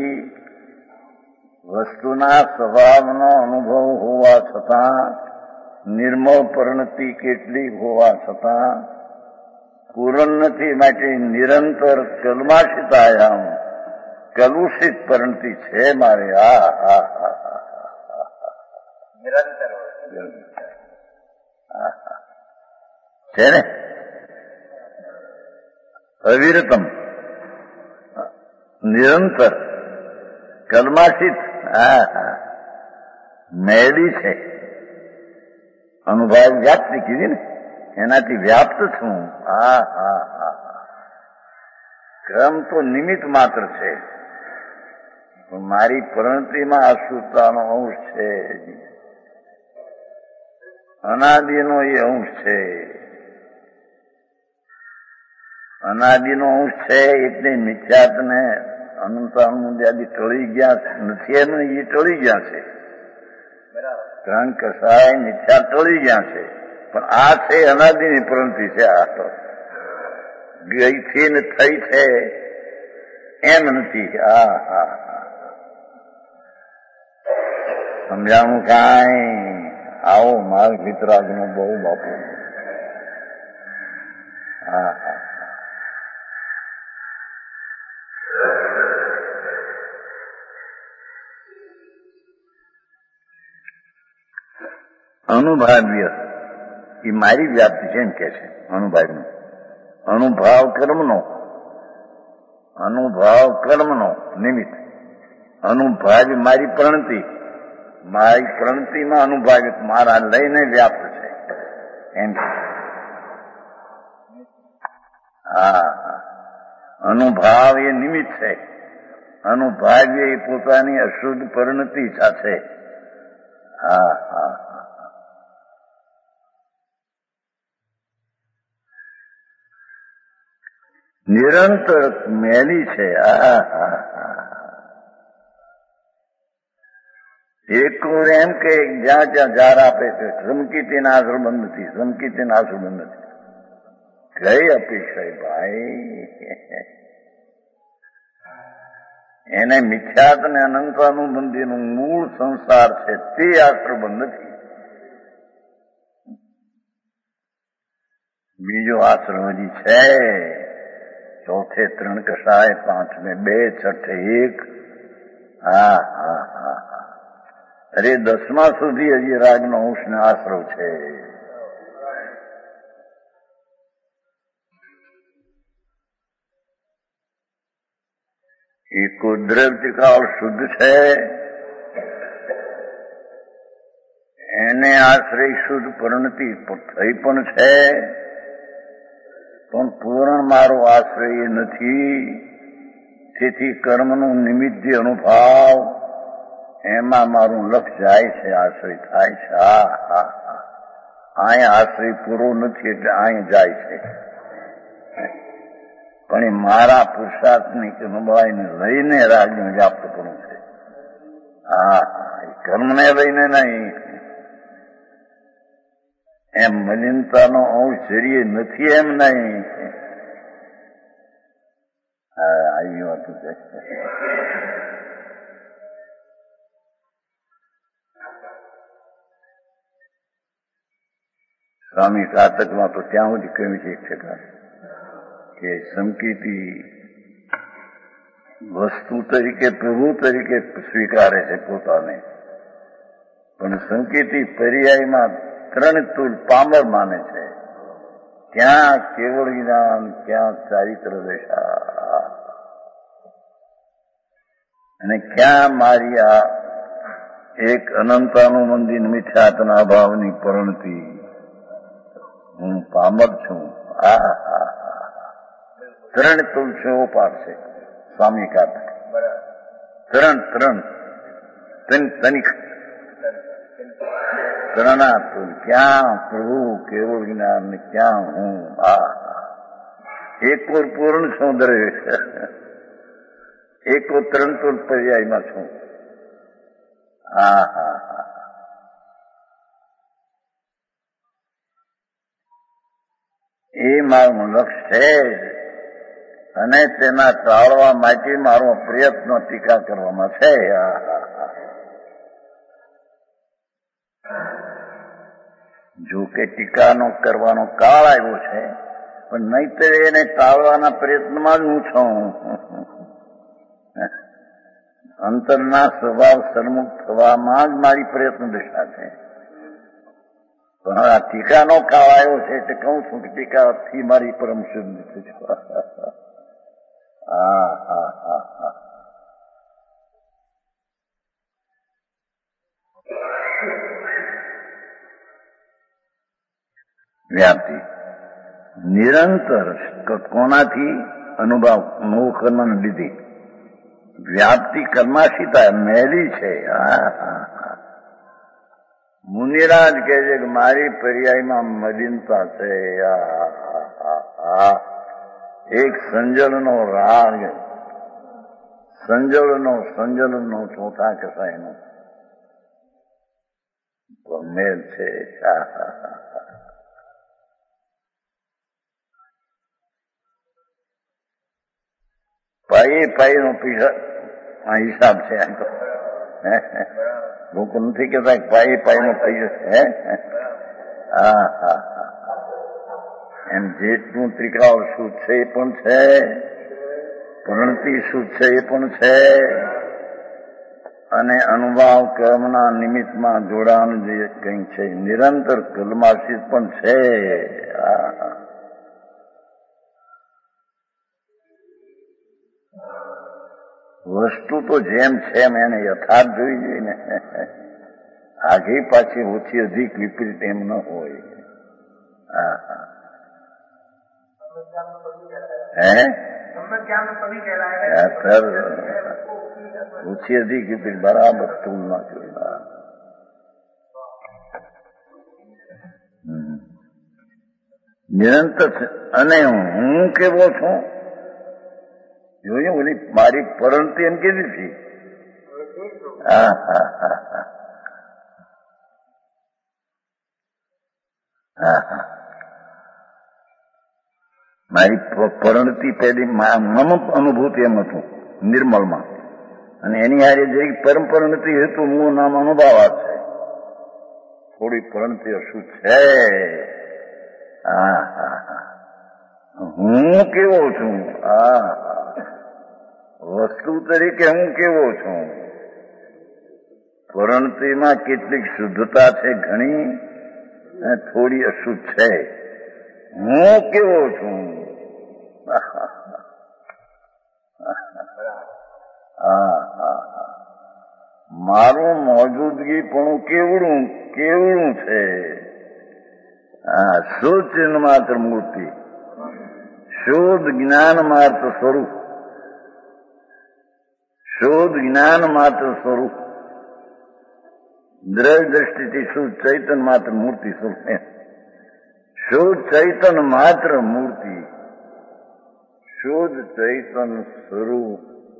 વસ્તુના સ્વભાવનો અનુભવ હોવા છતાં, નિર્મળ પરિણતિ કેટલીક હોવા છતાં પૂર્ણ નથી. માટે નિરંતર કલ્માશિતાયામ કલુષિત પરિણતિ છે મારે. આ હા હા નિરંતર છે ને? અવિરતમ, નિરંતર, કલ્માશિત. હા હા, મેળી છે. અનુભવ વ્યાપ્તિ કીધી ને, એનાથી વ્યાપ્ત છું. હા હા હા, ક્રમ તો નિમિત્ત માત્ર છે, પણ મારી પરિણતિમાં અશુદ્ધતાનો અંશ છે. અનાદિનો એ અંશ છે. અનાદિનો અંશ છે એટલે મિથ્યાત્વને અનંતાનુદ્યાદી ટળી ગયા નથી, એમ એ ટળી ગયા છે. ત્રણ કસાય મિથ્યા ટળી ગયા છે, પણ આ છે અનાદિની પરિણતિ છે. આ તો ગઈથી ને થઈ છે એમ નથી. હા હા હા, સમજાણું કાંઈ? આવો માર્ગ વિતરાગનો બહુ બાપુ. હા હા, અનુભાવ્ય એ મારી વ્યાપ્તિ છે એમ કે છે. અનુભાવનો અનુભાવ કર્મનો, અનુભાવ કર્મનો નિમિત્ત. અનુભાવ્ય મારી પ્રણતિ, મારી પ્રણતિમાં અનુભાવ્ય મારા લઈને વ્યાપ્ત છે એમ. હા હા, અનુભાવ એ નિમિત્ત છે, અનુભાવ્ય એ પોતાની અશુદ્ધ પરિણતિ સાથે. હા હા, નિરંતર મેલી છે. આ હા હા, એક એમ કે જ્યાં જ્યાં જાર આપે છે, સમકીતીના આશ્ર બંધ નથી, સમકીતીના આશ્ર બંધ નથી. કઈ અપેક્ષા ભાઈ? એને મિથ્યાત ને અનંત અનુબંધીનું મૂળ સંસાર છે તે આશ્ર બંધ નથી. બીજો આશ્રમ હજી છે. ચોથે ત્રણ કસાય, પાંચમે બે, છઠ્ઠે એક. હા હા હા હા, અરે દસમા સુધી હજી રાગનો અંશ ને આશ્રવ છે. એ કુદરત ત્રિકાળ શુદ્ધ છે, એને આશ્રય શુદ્ધ પરિણતિ થઈ પણ છે, પણ પૂર્ણ મારો આશ્રય નથી. તેથી કર્મનું નિમિત્ત અનુભાવ એમાં મારું લક્ષ જાય છે, આશ્રય થાય છે. હા હા હા, અહીંયા આશ્રય પૂરો નથી એટલે અહીં જાય છે. પણ એ મારા પુરુષાર્થની કે અનુભવાઈને લઈને રાગને વ્યાપ્ત કરવું છે. હા હા, એ કર્મને લઈને નહીં. એમ મલિનતાનો અંશ જરીએ નથી એમ નહીં. હા, આવી વાત છે. સ્વામી કાતકમાં તો ત્યાં સુધી કહ્યું છે એક ટકા કે સંકિતી વસ્તુ તરીકે પ્રભુ તરીકે સ્વીકારે છે પોતાને, પણ સંકિતી પર્યાયમાં ત્રણ તુલ પામર માને છે. ક્યાં કેવળ જ્ઞાન, ક્યાં ચારિત્ર દશા, અને ક્યાં મારી આ એક અનંતાનુબંધી મિથ્યાત્વના અભાવની પરિણતિ હું પામર છું. આ ત્રણ તુલસીઓ પાડશે સ્વામી કાત ત્રણ ત્રણ ત્રણ તનિક ત્રણા તુલ ક્યાં પ્રભુ કેવળ જ્ઞાન ને ક્યાં હું. આ એક ઓર પૂર્ણ છું દરેક, એક ઓર ત્રણ તુલ પર્યાયમાં છું. હા હા હા એ મારું લક્ષ્ય છે અને તેના ટાળવા માટે મારો પ્રયત્ન ટીકા કરવામાં છે. જો કે ટીકાનો કરવાનો કાળ આવ્યો છે, પણ નહીતર એને ટાળવાના પ્રયત્નમાં જ હું છું. અંતરના સ્વભાવ સન્મુખ થવામાં જ મારી પ્રયત્ન દિશા છે. પણ આ ટીકાનો કાળ આવ્યો છે એટલે કહું છું કે ટીકાથી મારી પરમ શુદ્ધ છે. હા હા હા હા વ્યાપ્તિ નિરંતર કોનાથી અનુભવ અનુભવ કરવાને લીધી વ્યાપ્તિ કર્માશીતા મેલી છે. મુનિરાજ કહે છે કે મારી પર્યાયમાં મલિનતા છે. એક સંજલનો રાગ, સંજલનો સંજલનો ચોથા કસાયનો મેલ છે. પાયે પાયનો પૈસા હિસાબ છે. એમ તો લોકો નથી કહેતા કે પાયે પાયનો પૈસા છે. હા હા હા એમ જેટલું ત્રિકાળ શુદ્ધ છે એ પણ છે, પ્રણતિ શુદ્ધ છે એ પણ છે, અને અનુભવ કર્મના નિમિત્તમાં જોડાણ જે કંઈ છે નિરંતર કલમાશિત પણ છે. વસ્તુ તો જેમ છે એમ એને યથાર્થ જોઈ જોઈએ ને. આગે પાછી ઓછી અધિક વિપરીત એમ ન હોય. હા હા હે ઓછી અધિક વિપરીત બરાબર તુલના જોઈ. નિરંતર અને હું કેવો છું જોયું ઓલી મારી પરણતિ એમ કીધી હતી. હા હા હા હા હા હા મારી પરણતિ પેલી મમ અનુભૂતિ એમ હતું નિર્મળમાં, અને એની હારે જે પરમ પરણતિ હતું હું નામ અનુભવા છે. થોડી પરણતિ શું છે. હા હા હા હું કેવો છું. હા વસ્તુ તરીકે હું કેવો છું. પરણતિમાં કેટલીક શુદ્ધતા છે ઘણી, અને થોડી અશુદ્ધ છે. હું કેવો છું. હા હા મારું મોજૂદગી પણ કેવડું કેવડું છે. હા શુદ્ધ ચિહ્ન માત્ર મૂર્તિ, શુદ્ધ જ્ઞાન માત્ર સ્વરૂપ, શુદ્ધ જ્ઞાન માત્ર સ્વરૂપ, દ્રવ્ય દ્રષ્ટિથી શુદ્ધ ચૈતન માત્ર મૂર્તિ સ્વરૂપ. શુદ્ધ ચૈતન માત્ર મૂર્તિ, શુદ્ધ ચૈતન સ્વરૂપ,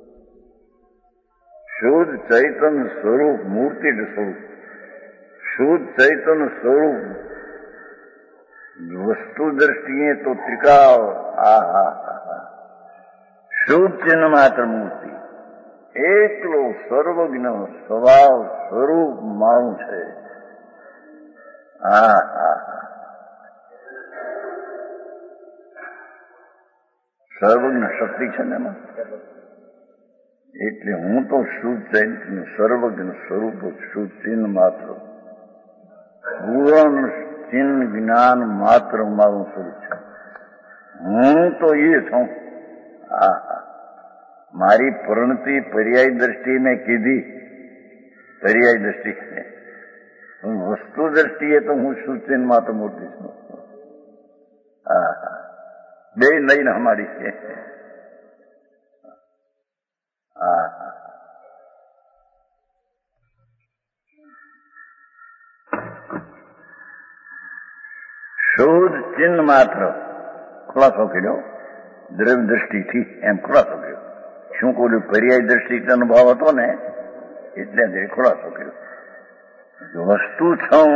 શુદ્ધ ચૈતન સ્વરૂપ મૂર્તિ સ્વરૂપ, શુદ્ધ ચૈતન સ્વરૂપ વસ્તુ દ્રષ્ટિએ તો ત્રિકાળ. આ હા હા શુદ્ધ ચિહ્ન માત્ર મૂર્તિ એકલો સર્વજ્ઞ સ્વભાવ સ્વરૂપ મારું છે. હા હા સર્વજ્ઞ શક્તિ છે ને એમાં, એટલે હું તો શુદ્ધ ચૈતન્ય સર્વજ્ઞ સ્વરૂપ શુદ્ધ ચિહ્ન માત્ર પૂર્ણ ચિહ્ન જ્ઞાન માત્ર મારું સ્વરૂપ છે. હું તો એ છું. હા હા મારી પરણતિ પર્યાય દ્રષ્ટિ મેં કીધી પર્યાય દ્રષ્ટિ. વસ્તુ દ્રષ્ટિએ તો હું છું ચિન્ન માત્ર મૂર્તિ છું. હા હા, બે લઈને અમારી છે. હા હા, શોધ ચિહ્ન માત્ર ખુલાસો કર્યો દ્રવ્ય દ્રષ્ટિથી, એમ ખુલાસો કર્યો. શું કહ્યું? પર્યાય દ્રષ્ટિ અનુભવ હતો ને એટલે ખુલાસો કર્યો. વસ્તુ છું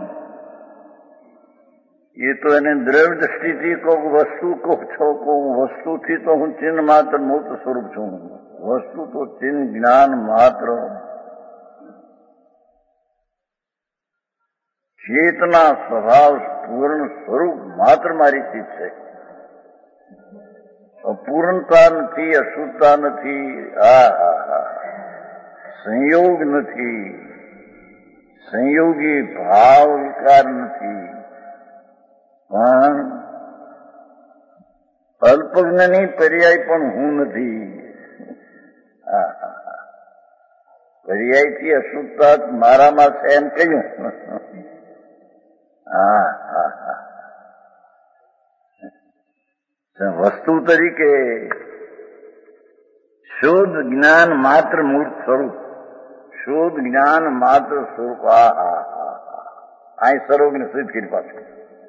એ તો એને દ્રવ્ય દ્રષ્ટિથી કહું, વસ્તુ કહું છો કહું. વસ્તુથી તો હું ચિહ્ન માત્ર મૂર્ત સ્વરૂપ છું. વસ્તુ તો ચિહ્ન જ્ઞાન માત્ર ચેતના સ્વભાવ પૂર્ણ સ્વરૂપ માત્ર મારી ચીજ છે. અપૂર્ણતા નથી, અશુદ્ધતા નથી, આ હા હા સંયોગ નથી, સંયોગી ભાવ વિકાર નથી, પણ અલ્પજ્ઞાની પર્યાય પણ હું નથી. હા હા હા, પર્યાયથી અશુદ્ધતા મારામાં છે એમ કહ્યું. હા હા હા, વસ્તુ તરીકે શુદ્ધ જ્ઞાન માત્ર મૂર્ત સ્વરૂપ, શુદ્ધ જ્ઞાન માત્ર સ્વરૂપ. હા હા હા હા, આ સર્વજ્ઞ સિદ્ધ કરી પાછું.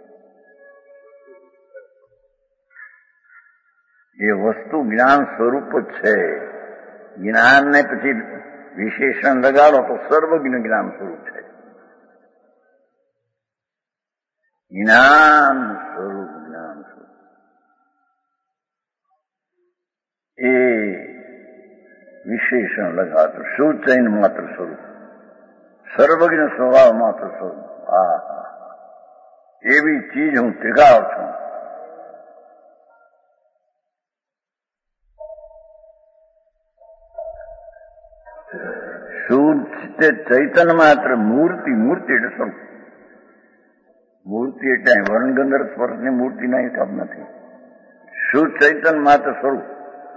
એ વસ્તુ જ્ઞાન સ્વરૂપ જ છે. જ્ઞાનને પછી વિશેષણ લગાડો તો સર્વજ્ઞ જ્ઞાન સ્વરૂપ છે. જ્ઞાન સ્વરૂપ, જ્ઞાન સ્વરૂપ એ વિશેષણ લગાડો. શુદ્ધ ચૈન માત્ર સ્વરૂપ, સર્વજ્ઞ સ્વભાવ માત્ર સ્વરૂપ. હા હા, એવી ચીજ હું ત્રિકાળ છું. શુદ્ધ ચૈતન્ય માત્ર મૂર્તિ, મૂર્તિ એટલે સ્વરૂપ. મૂર્તિ એટલે વર્ણગંધર્વ સ્પર્શની મૂર્તિના હિસાબ નથી. શુદ્ધ ચૈતન્ય માત્ર સ્વરૂપ.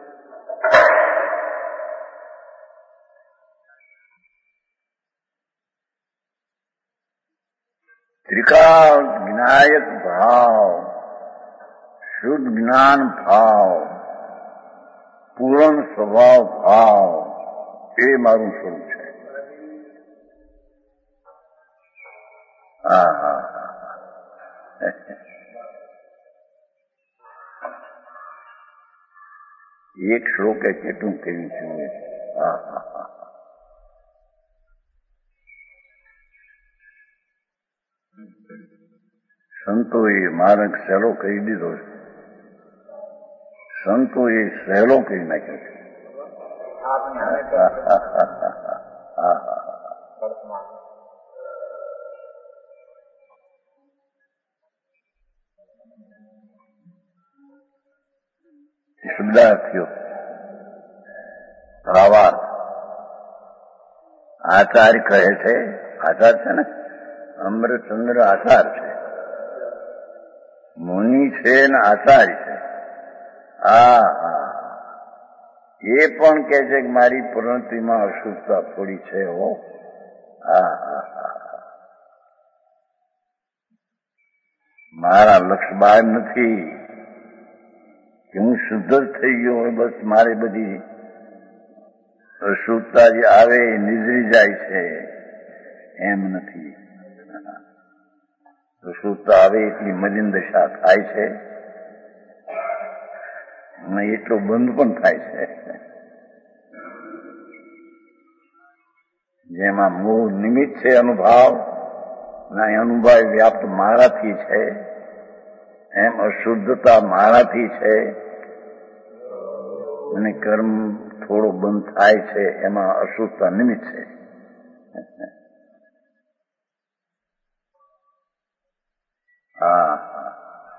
ત્રિકાળ જ્ઞાયક ભાવ, શુદ્ધ જ્ઞાન ભાવ, પૂર્ણ સ્વભાવ ભાવ, એ મારું સ્વરૂપ છે. હા હા હા, એક શ્લોકે કેટલું કહ્યું છે. હા હા હા, સંતોએ માર્ગ સહેલો કહી દીધો છે. સંતોએ સહેલો કહી નાખ્યો છે. શબ્દાર્થીઓ ભાવાર્થ. આચાર્ય કહે છે, આચાર છે ને, અમૃતચંદ્ર આચાર છે, મુનિ છે ને આચાર્ય છે. હા હા, એ પણ કે છે કે મારી પ્રવૃત્તિમાં અશુદ્ધતા થોડી છે. હો હા હા હા, મારા લક્ષ્ય બહાર નથી કે હું શુદ્ધ જ થઈ ગયો હોય, બસ મારે બધી અશુદ્ધતા જે આવે એ નિઝરી જાય છે, એમ નથી. અશુદ્ધતા આવે એટલી મલિન દશા થાય છે અને એટલો બંધ પણ થાય છે. જેમાં મૂળ નિમિત્ત છે અનુભાવ, ના અનુભાવ વ્યાપ્ત મારાથી છે, એમ અશુદ્ધતા મારાથી છે અને કર્મ થોડો બંધ થાય છે, એમાં અશુદ્ધતા નિમિત્ત છે. હા હા,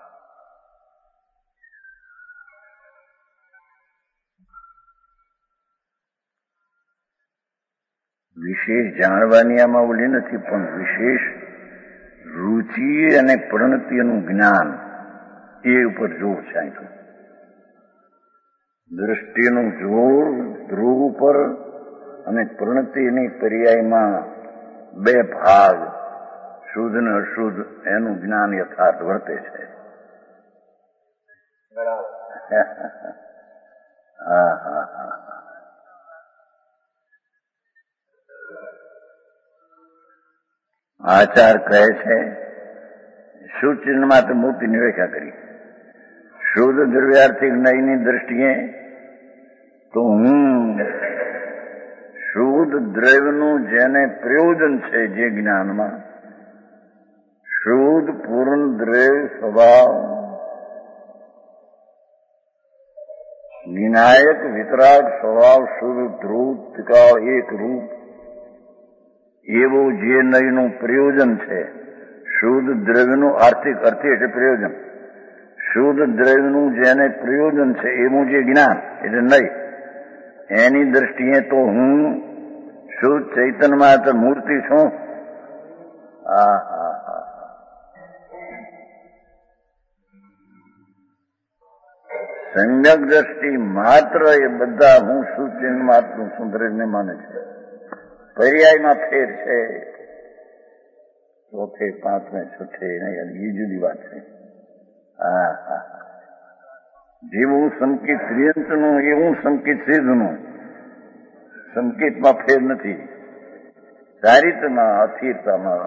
વિશેષ જાણવાની આમાં ઓલી નથી, પણ વિશેષ રુચિ અને પ્રણતિનું જ્ઞાન એ ઉપર જોર છે. અહીં તો દ્રષ્ટિનું જોર ધ્રુવ ઉપર અને પ્રણતિની પર્યાયમાં બે ભાગ શુદ્ધ અને અશુદ્ધ એનું જ્ઞાન યથાર્થ વર્તે છે. હા હા હા આચાર કહે છે શુદ્ધ ચિહ્નમાં તો મૂર્તિની વ્યાખ્યા કરી. શુદ્ધ દ્રવ્યાર્થિક નયની દ્રષ્ટિએ તો હું શુદ્ધ દ્રવ્યનું જેને પ્રયોજન છે જે જ્ઞાનમાં શુદ્ધ પૂર્ણ દ્રવ્ય સ્વભાવ વિનાયક વિતરાગ સ્વભાવ શુદ્ધ ધ્રુવ ત્રિકાળ એક રૂપ એવું જે નયનું પ્રયોજન છે શુદ્ધ દ્રવ્યનું આર્થિક અર્થી એટલે પ્રયોજન શુદ્ધ દ્રવ્યનું જેને પ્રયોજન છે એવું જે જ્ઞાન એટલે નય એની દ્રષ્ટિએ તો હું શુદ્ધ ચૈતન્યમાં તો મૂર્તિ છું. હા હા હા સમ્યક દ્રષ્ટિ માત્ર એ બધા હું શુદ્ધ ચિહ્નમાત્મ સુંદરને માને છે. પર્યાયમાં ફેર છે ચોથે પાંચમે છઠ્ઠે નહીં એ જુદી વાત છે. હા હા જેવું સંકિત ત્રિયંતનું એવું સંકિત સિદ્ધનું સંકેતમાં ફેર નથી. ચારિત્રમાં અસ્થિરતામાં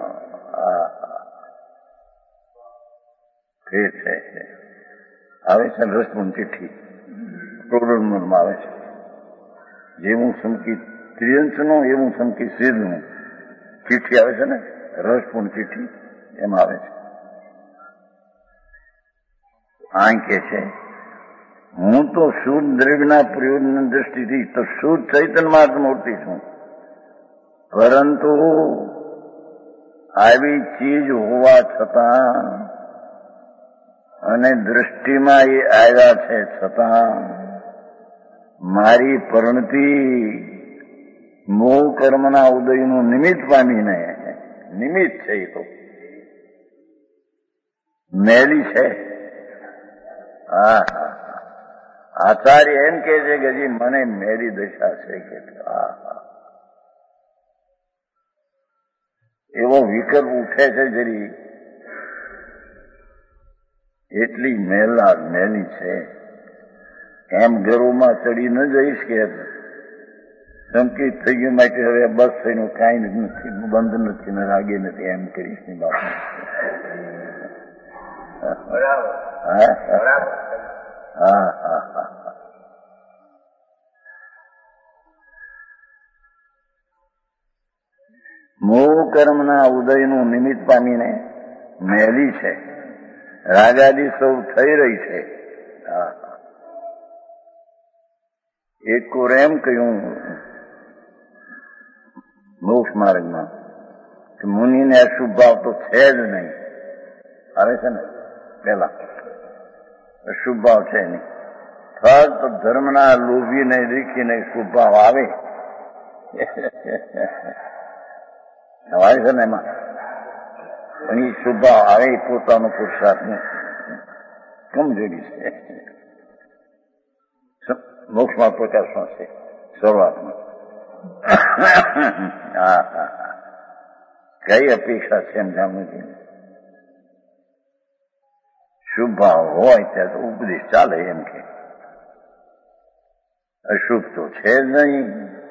ફેર છે. આવે છે રસમુન ચિઠ્ઠી પ્રોડનમાં આવે છે જેવું સંકિત ત્રિયંશનું એવું સંકિત સિદ્ધનું ચિઠ્ઠી આવે છે ને રસપૂર્ણ ચિઠ્ઠી એમાં આવે છે. આ કે છે હું તો શુદ્ધ દ્રવ્યના પ્રયોજન દ્રષ્ટિથી તો શુદ્ધ ચૈતન્યમાં જ મૂર્તિ છું, પરંતુ આવી ચીજ હોવા છતાં અને દ્રષ્ટિમાં એ આવ્યા છે છતાં મારી પરિણતિ મોહ કર્મના ઉદયનું નિમિત્ત પામીને નિમિત્ત છે એ તો મેલી છે. હા હા આચાર્ય એમ કે છે કે હજી મને મેરી દશા છે કે હા હા એવો વિકલ્પ ઉઠે છે જરી એટલી મેલા મેલી છે. એમ ગર્વમાં ચડી ન જઈશ કે સંકેત થઈ ગયું માટે હવે બસ થઈને કાંઈ નથી બંધ નથી ને રાગે નથી એમ કરીશ ની બાપુ. હા હા હા મોહ કર્મના ઉદયનું નિમિત્ત પામીને મેલી છે, રાગાદી સૌ થઈ રહી છે. એક કોર એમ કહ્યું મોક્ષ માર્ગમાં કે મુનિને અશુભ ભાવ તો છે જ નહીં. આવે છે ને પેલા અશુભ ભાવ છે નહીં, ફક્ત ધર્મના લોભીને રીખીને શુભ ભાવ આવે આવે છે ને એમાં પણ એ શુભ ભાવ આવે એ પોતાનો પુરુષાર્થની કમજોરી છે. મોક્ષમાં પ્રકાશમાં છે શરૂઆતમાં. હા હા કઈ અપેક્ષા છે એમ જાણવું. શુભ ભાવ હોય ત્યાં તો ઉપદેશ ચાલે એમ કે અશુભ તો છે જ નહીં.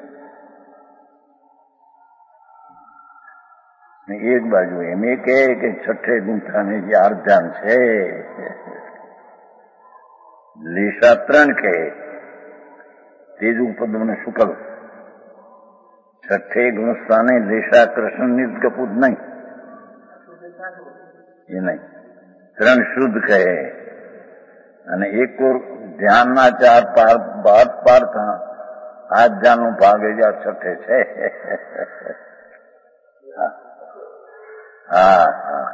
એક બાજુ એમ એ કહે કે છઠ્ઠે ગુંઠાને જે આર્ધ્યાન છે લીસા ત્રણ કહે તેજુ પદમને શુકલ છઠ્ઠે ગુણસ્થાને લેશા કૃષ્ણ નિજ કપૂત નહીં એ નહીં ત્રણ શુદ્ધ કહે અને એક ઓર ધ્યાનના ચાર પાર બાદ પાર્થા આ ધ્યાનનું ભાગ હજાર છઠ્ઠે છે. હા હા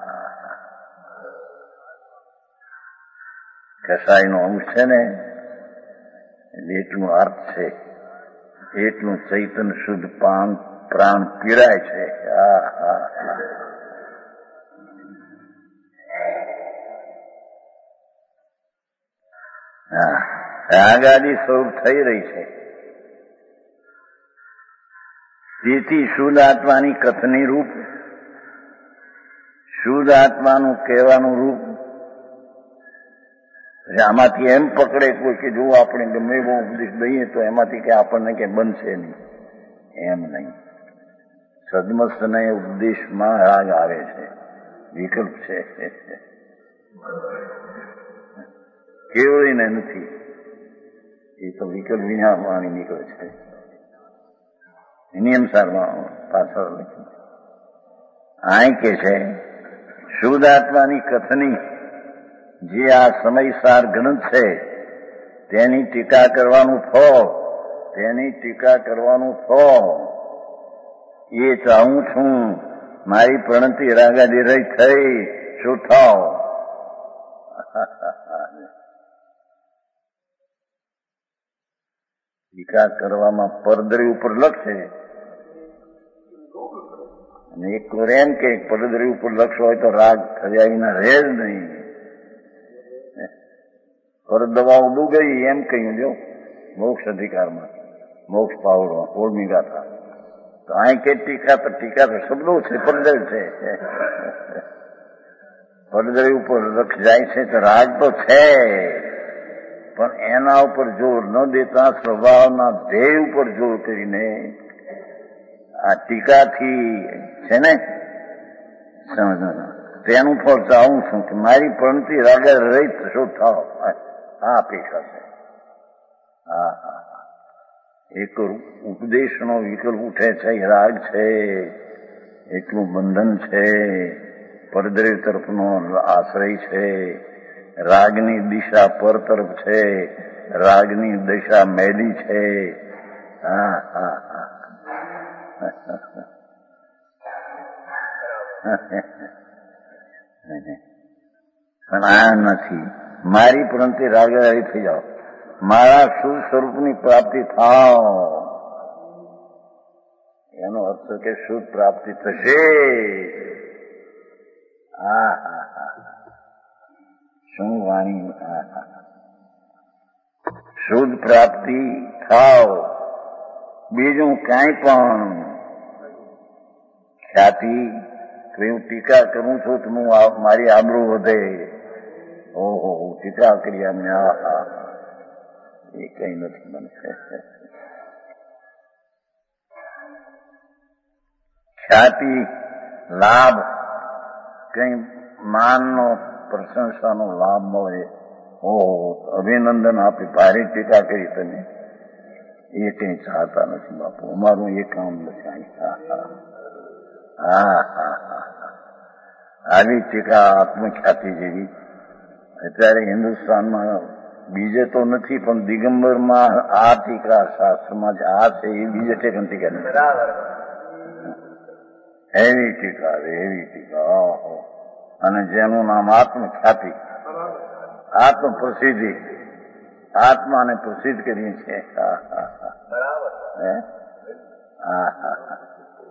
કસાઈનો અંશ છે ને એટલું અર્થ છે, એટલું ચૈતન્ય શુદ્ધ પાન પ્રાણ પીડાય છે. હા હા હા રાગાદી સ્વરૂપ થઈ રહી છે. તેથી શુદ્ધ આત્માની કથની રૂપ, શુદ્ધ આત્માનું કહેવાનું રૂપ, આમાંથી એમ પકડે કોઈ કે જો આપણે ગમે એવો ઉપદેશ દઈએ તો એમાંથી કે આપણને કે બનશે નહીં, એમ નહીં. સદમસ્તને ઉપદેશમાં રાગ આવે છે, વિકલ્પ છે, કેવળીને નથી. એ તો વિકલ્પ વિના વાણી નીકળે છે. એની અનુસારમાં પાછળ લખ્યું આ કે છે શુદ્ધ આત્માની કથની જે આ સમયસાર ગ્રંથ છે તેની ટીકા કરવાનું ફળ, તેની ટીકા કરવાનું ફળ એ ચાહું છું. મારી પ્રણતિ રાગાદી રહી થઈ શું થાવ. ટીકા કરવામાં પરદરી ઉપર લખશે અને એક વાર એમ કે પરદરી ઉપર લખશો હોય તો રાગ ખજાવીના રહે જ નહીં. પર દવાઓ ડૂગઈ એમ કહ્યું જો મોક્ષ અધિકારમાં, મોક્ષ પાવડમાં ઓળમી ગાથા. તો અહીં કે ટીકા તો ટીકા તો શબ્દો છે, પરદરી છે. પરદરી ઉપર લખ જાય છે તો રાગ તો છે, પણ એના ઉપર જોર ન દેતા સ્વભાવના ધ્યેય ઉપર જોર કરીને આ ટીકાથી છે ને સમજ તેનું ફળ ચાહું છું કે મારી પ્રણતિ રાગે રહી શું થાવ. આ અપેક્ષા છે. હા હા હા એક ઉપદેશનો વિકલ્પ ઉઠે છે, રાગ છે, એટલું બંધન છે, પરદ્રવ્ય તરફનો આશ્રય છે, રાગની દિશા પર તરફ છે, રાગની દિશા મેલી છે. હા હા હા પણ આ નથી. મારી પ્રંતિ રાગરારી થઈ જાઓ, મારા શુદ્ધ સ્વરૂપની પ્રાપ્તિ થાવ, એનો અર્થ કે શુદ્ધ પ્રાપ્તિ થશે. હા હા હા શું વાણી. હા હા શુદ્ધ પ્રાપ્તિ થાવ. બીજું કાંઈ પણ ખ્યાતિ કે હું ટીકા કરું છું તો હું મારી આબરૂ વધે, ઓહો હું ટીકા કરી અમને, હા હા એ કઈ નથી મને. ખ્યાતિ, લાભ, કઈ માનનો પ્રશંસાનો લાભ મળે, ઓહો અભિનંદન આપી, ભારે ટીકા કરી તમે, એ કઈ ચાહતા નથી બાપુ, અમારું એ કામ નથી. હા હા હા હા આવી ટીકા આત્મખ્યાતિ જેવી અત્યારે હિન્દુસ્તાનમાં બીજે તો નથી, પણ દિગંબરમાં આ ટીકા શાસ્ત્રમાં જ આ છે, એ બીજે ટેકન ટીકા નથી. એવી ટીકા એવી ટીકા. અને જેનું નામ આત્મખ્યાતિ, આત્મ પ્રસિદ્ધિ, આત્માને પ્રસિદ્ધ કરીએ છીએ. હા હા હા હા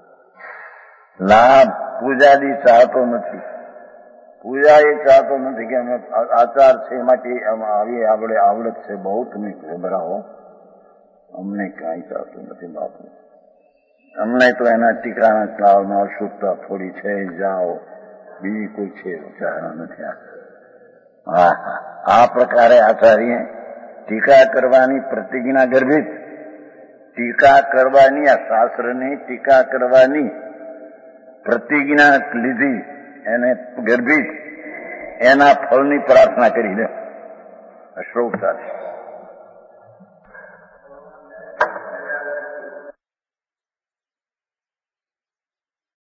લાભ પૂજાદી ચાહતો નથી. પૂજા એ ચાહતો નથી કે અમે આચાર છે એમાંથી આવી આપણે આવડત છે બહુ તમે ગભરાવો, અમને કાંઈ ચાહતું નથી બાપુ. અમને તો એના ટીકાના કાળમાં અશુદ્ધતા થોડી છે, જાઓ, બીજી કોઈ છે વિચારણા નથી. હા હા આ પ્રકારે આચાર્ય ટીકા કરવાની પ્રતિજ્ઞા ગર્ભિત, ટીકા કરવાની આ શાસ્ત્રની ટીકા કરવાની પ્રતિજ્ઞા લીધી, એને ગર્ભિત એના ફળની પ્રાર્થના કરી દે શ્લોક સાથે.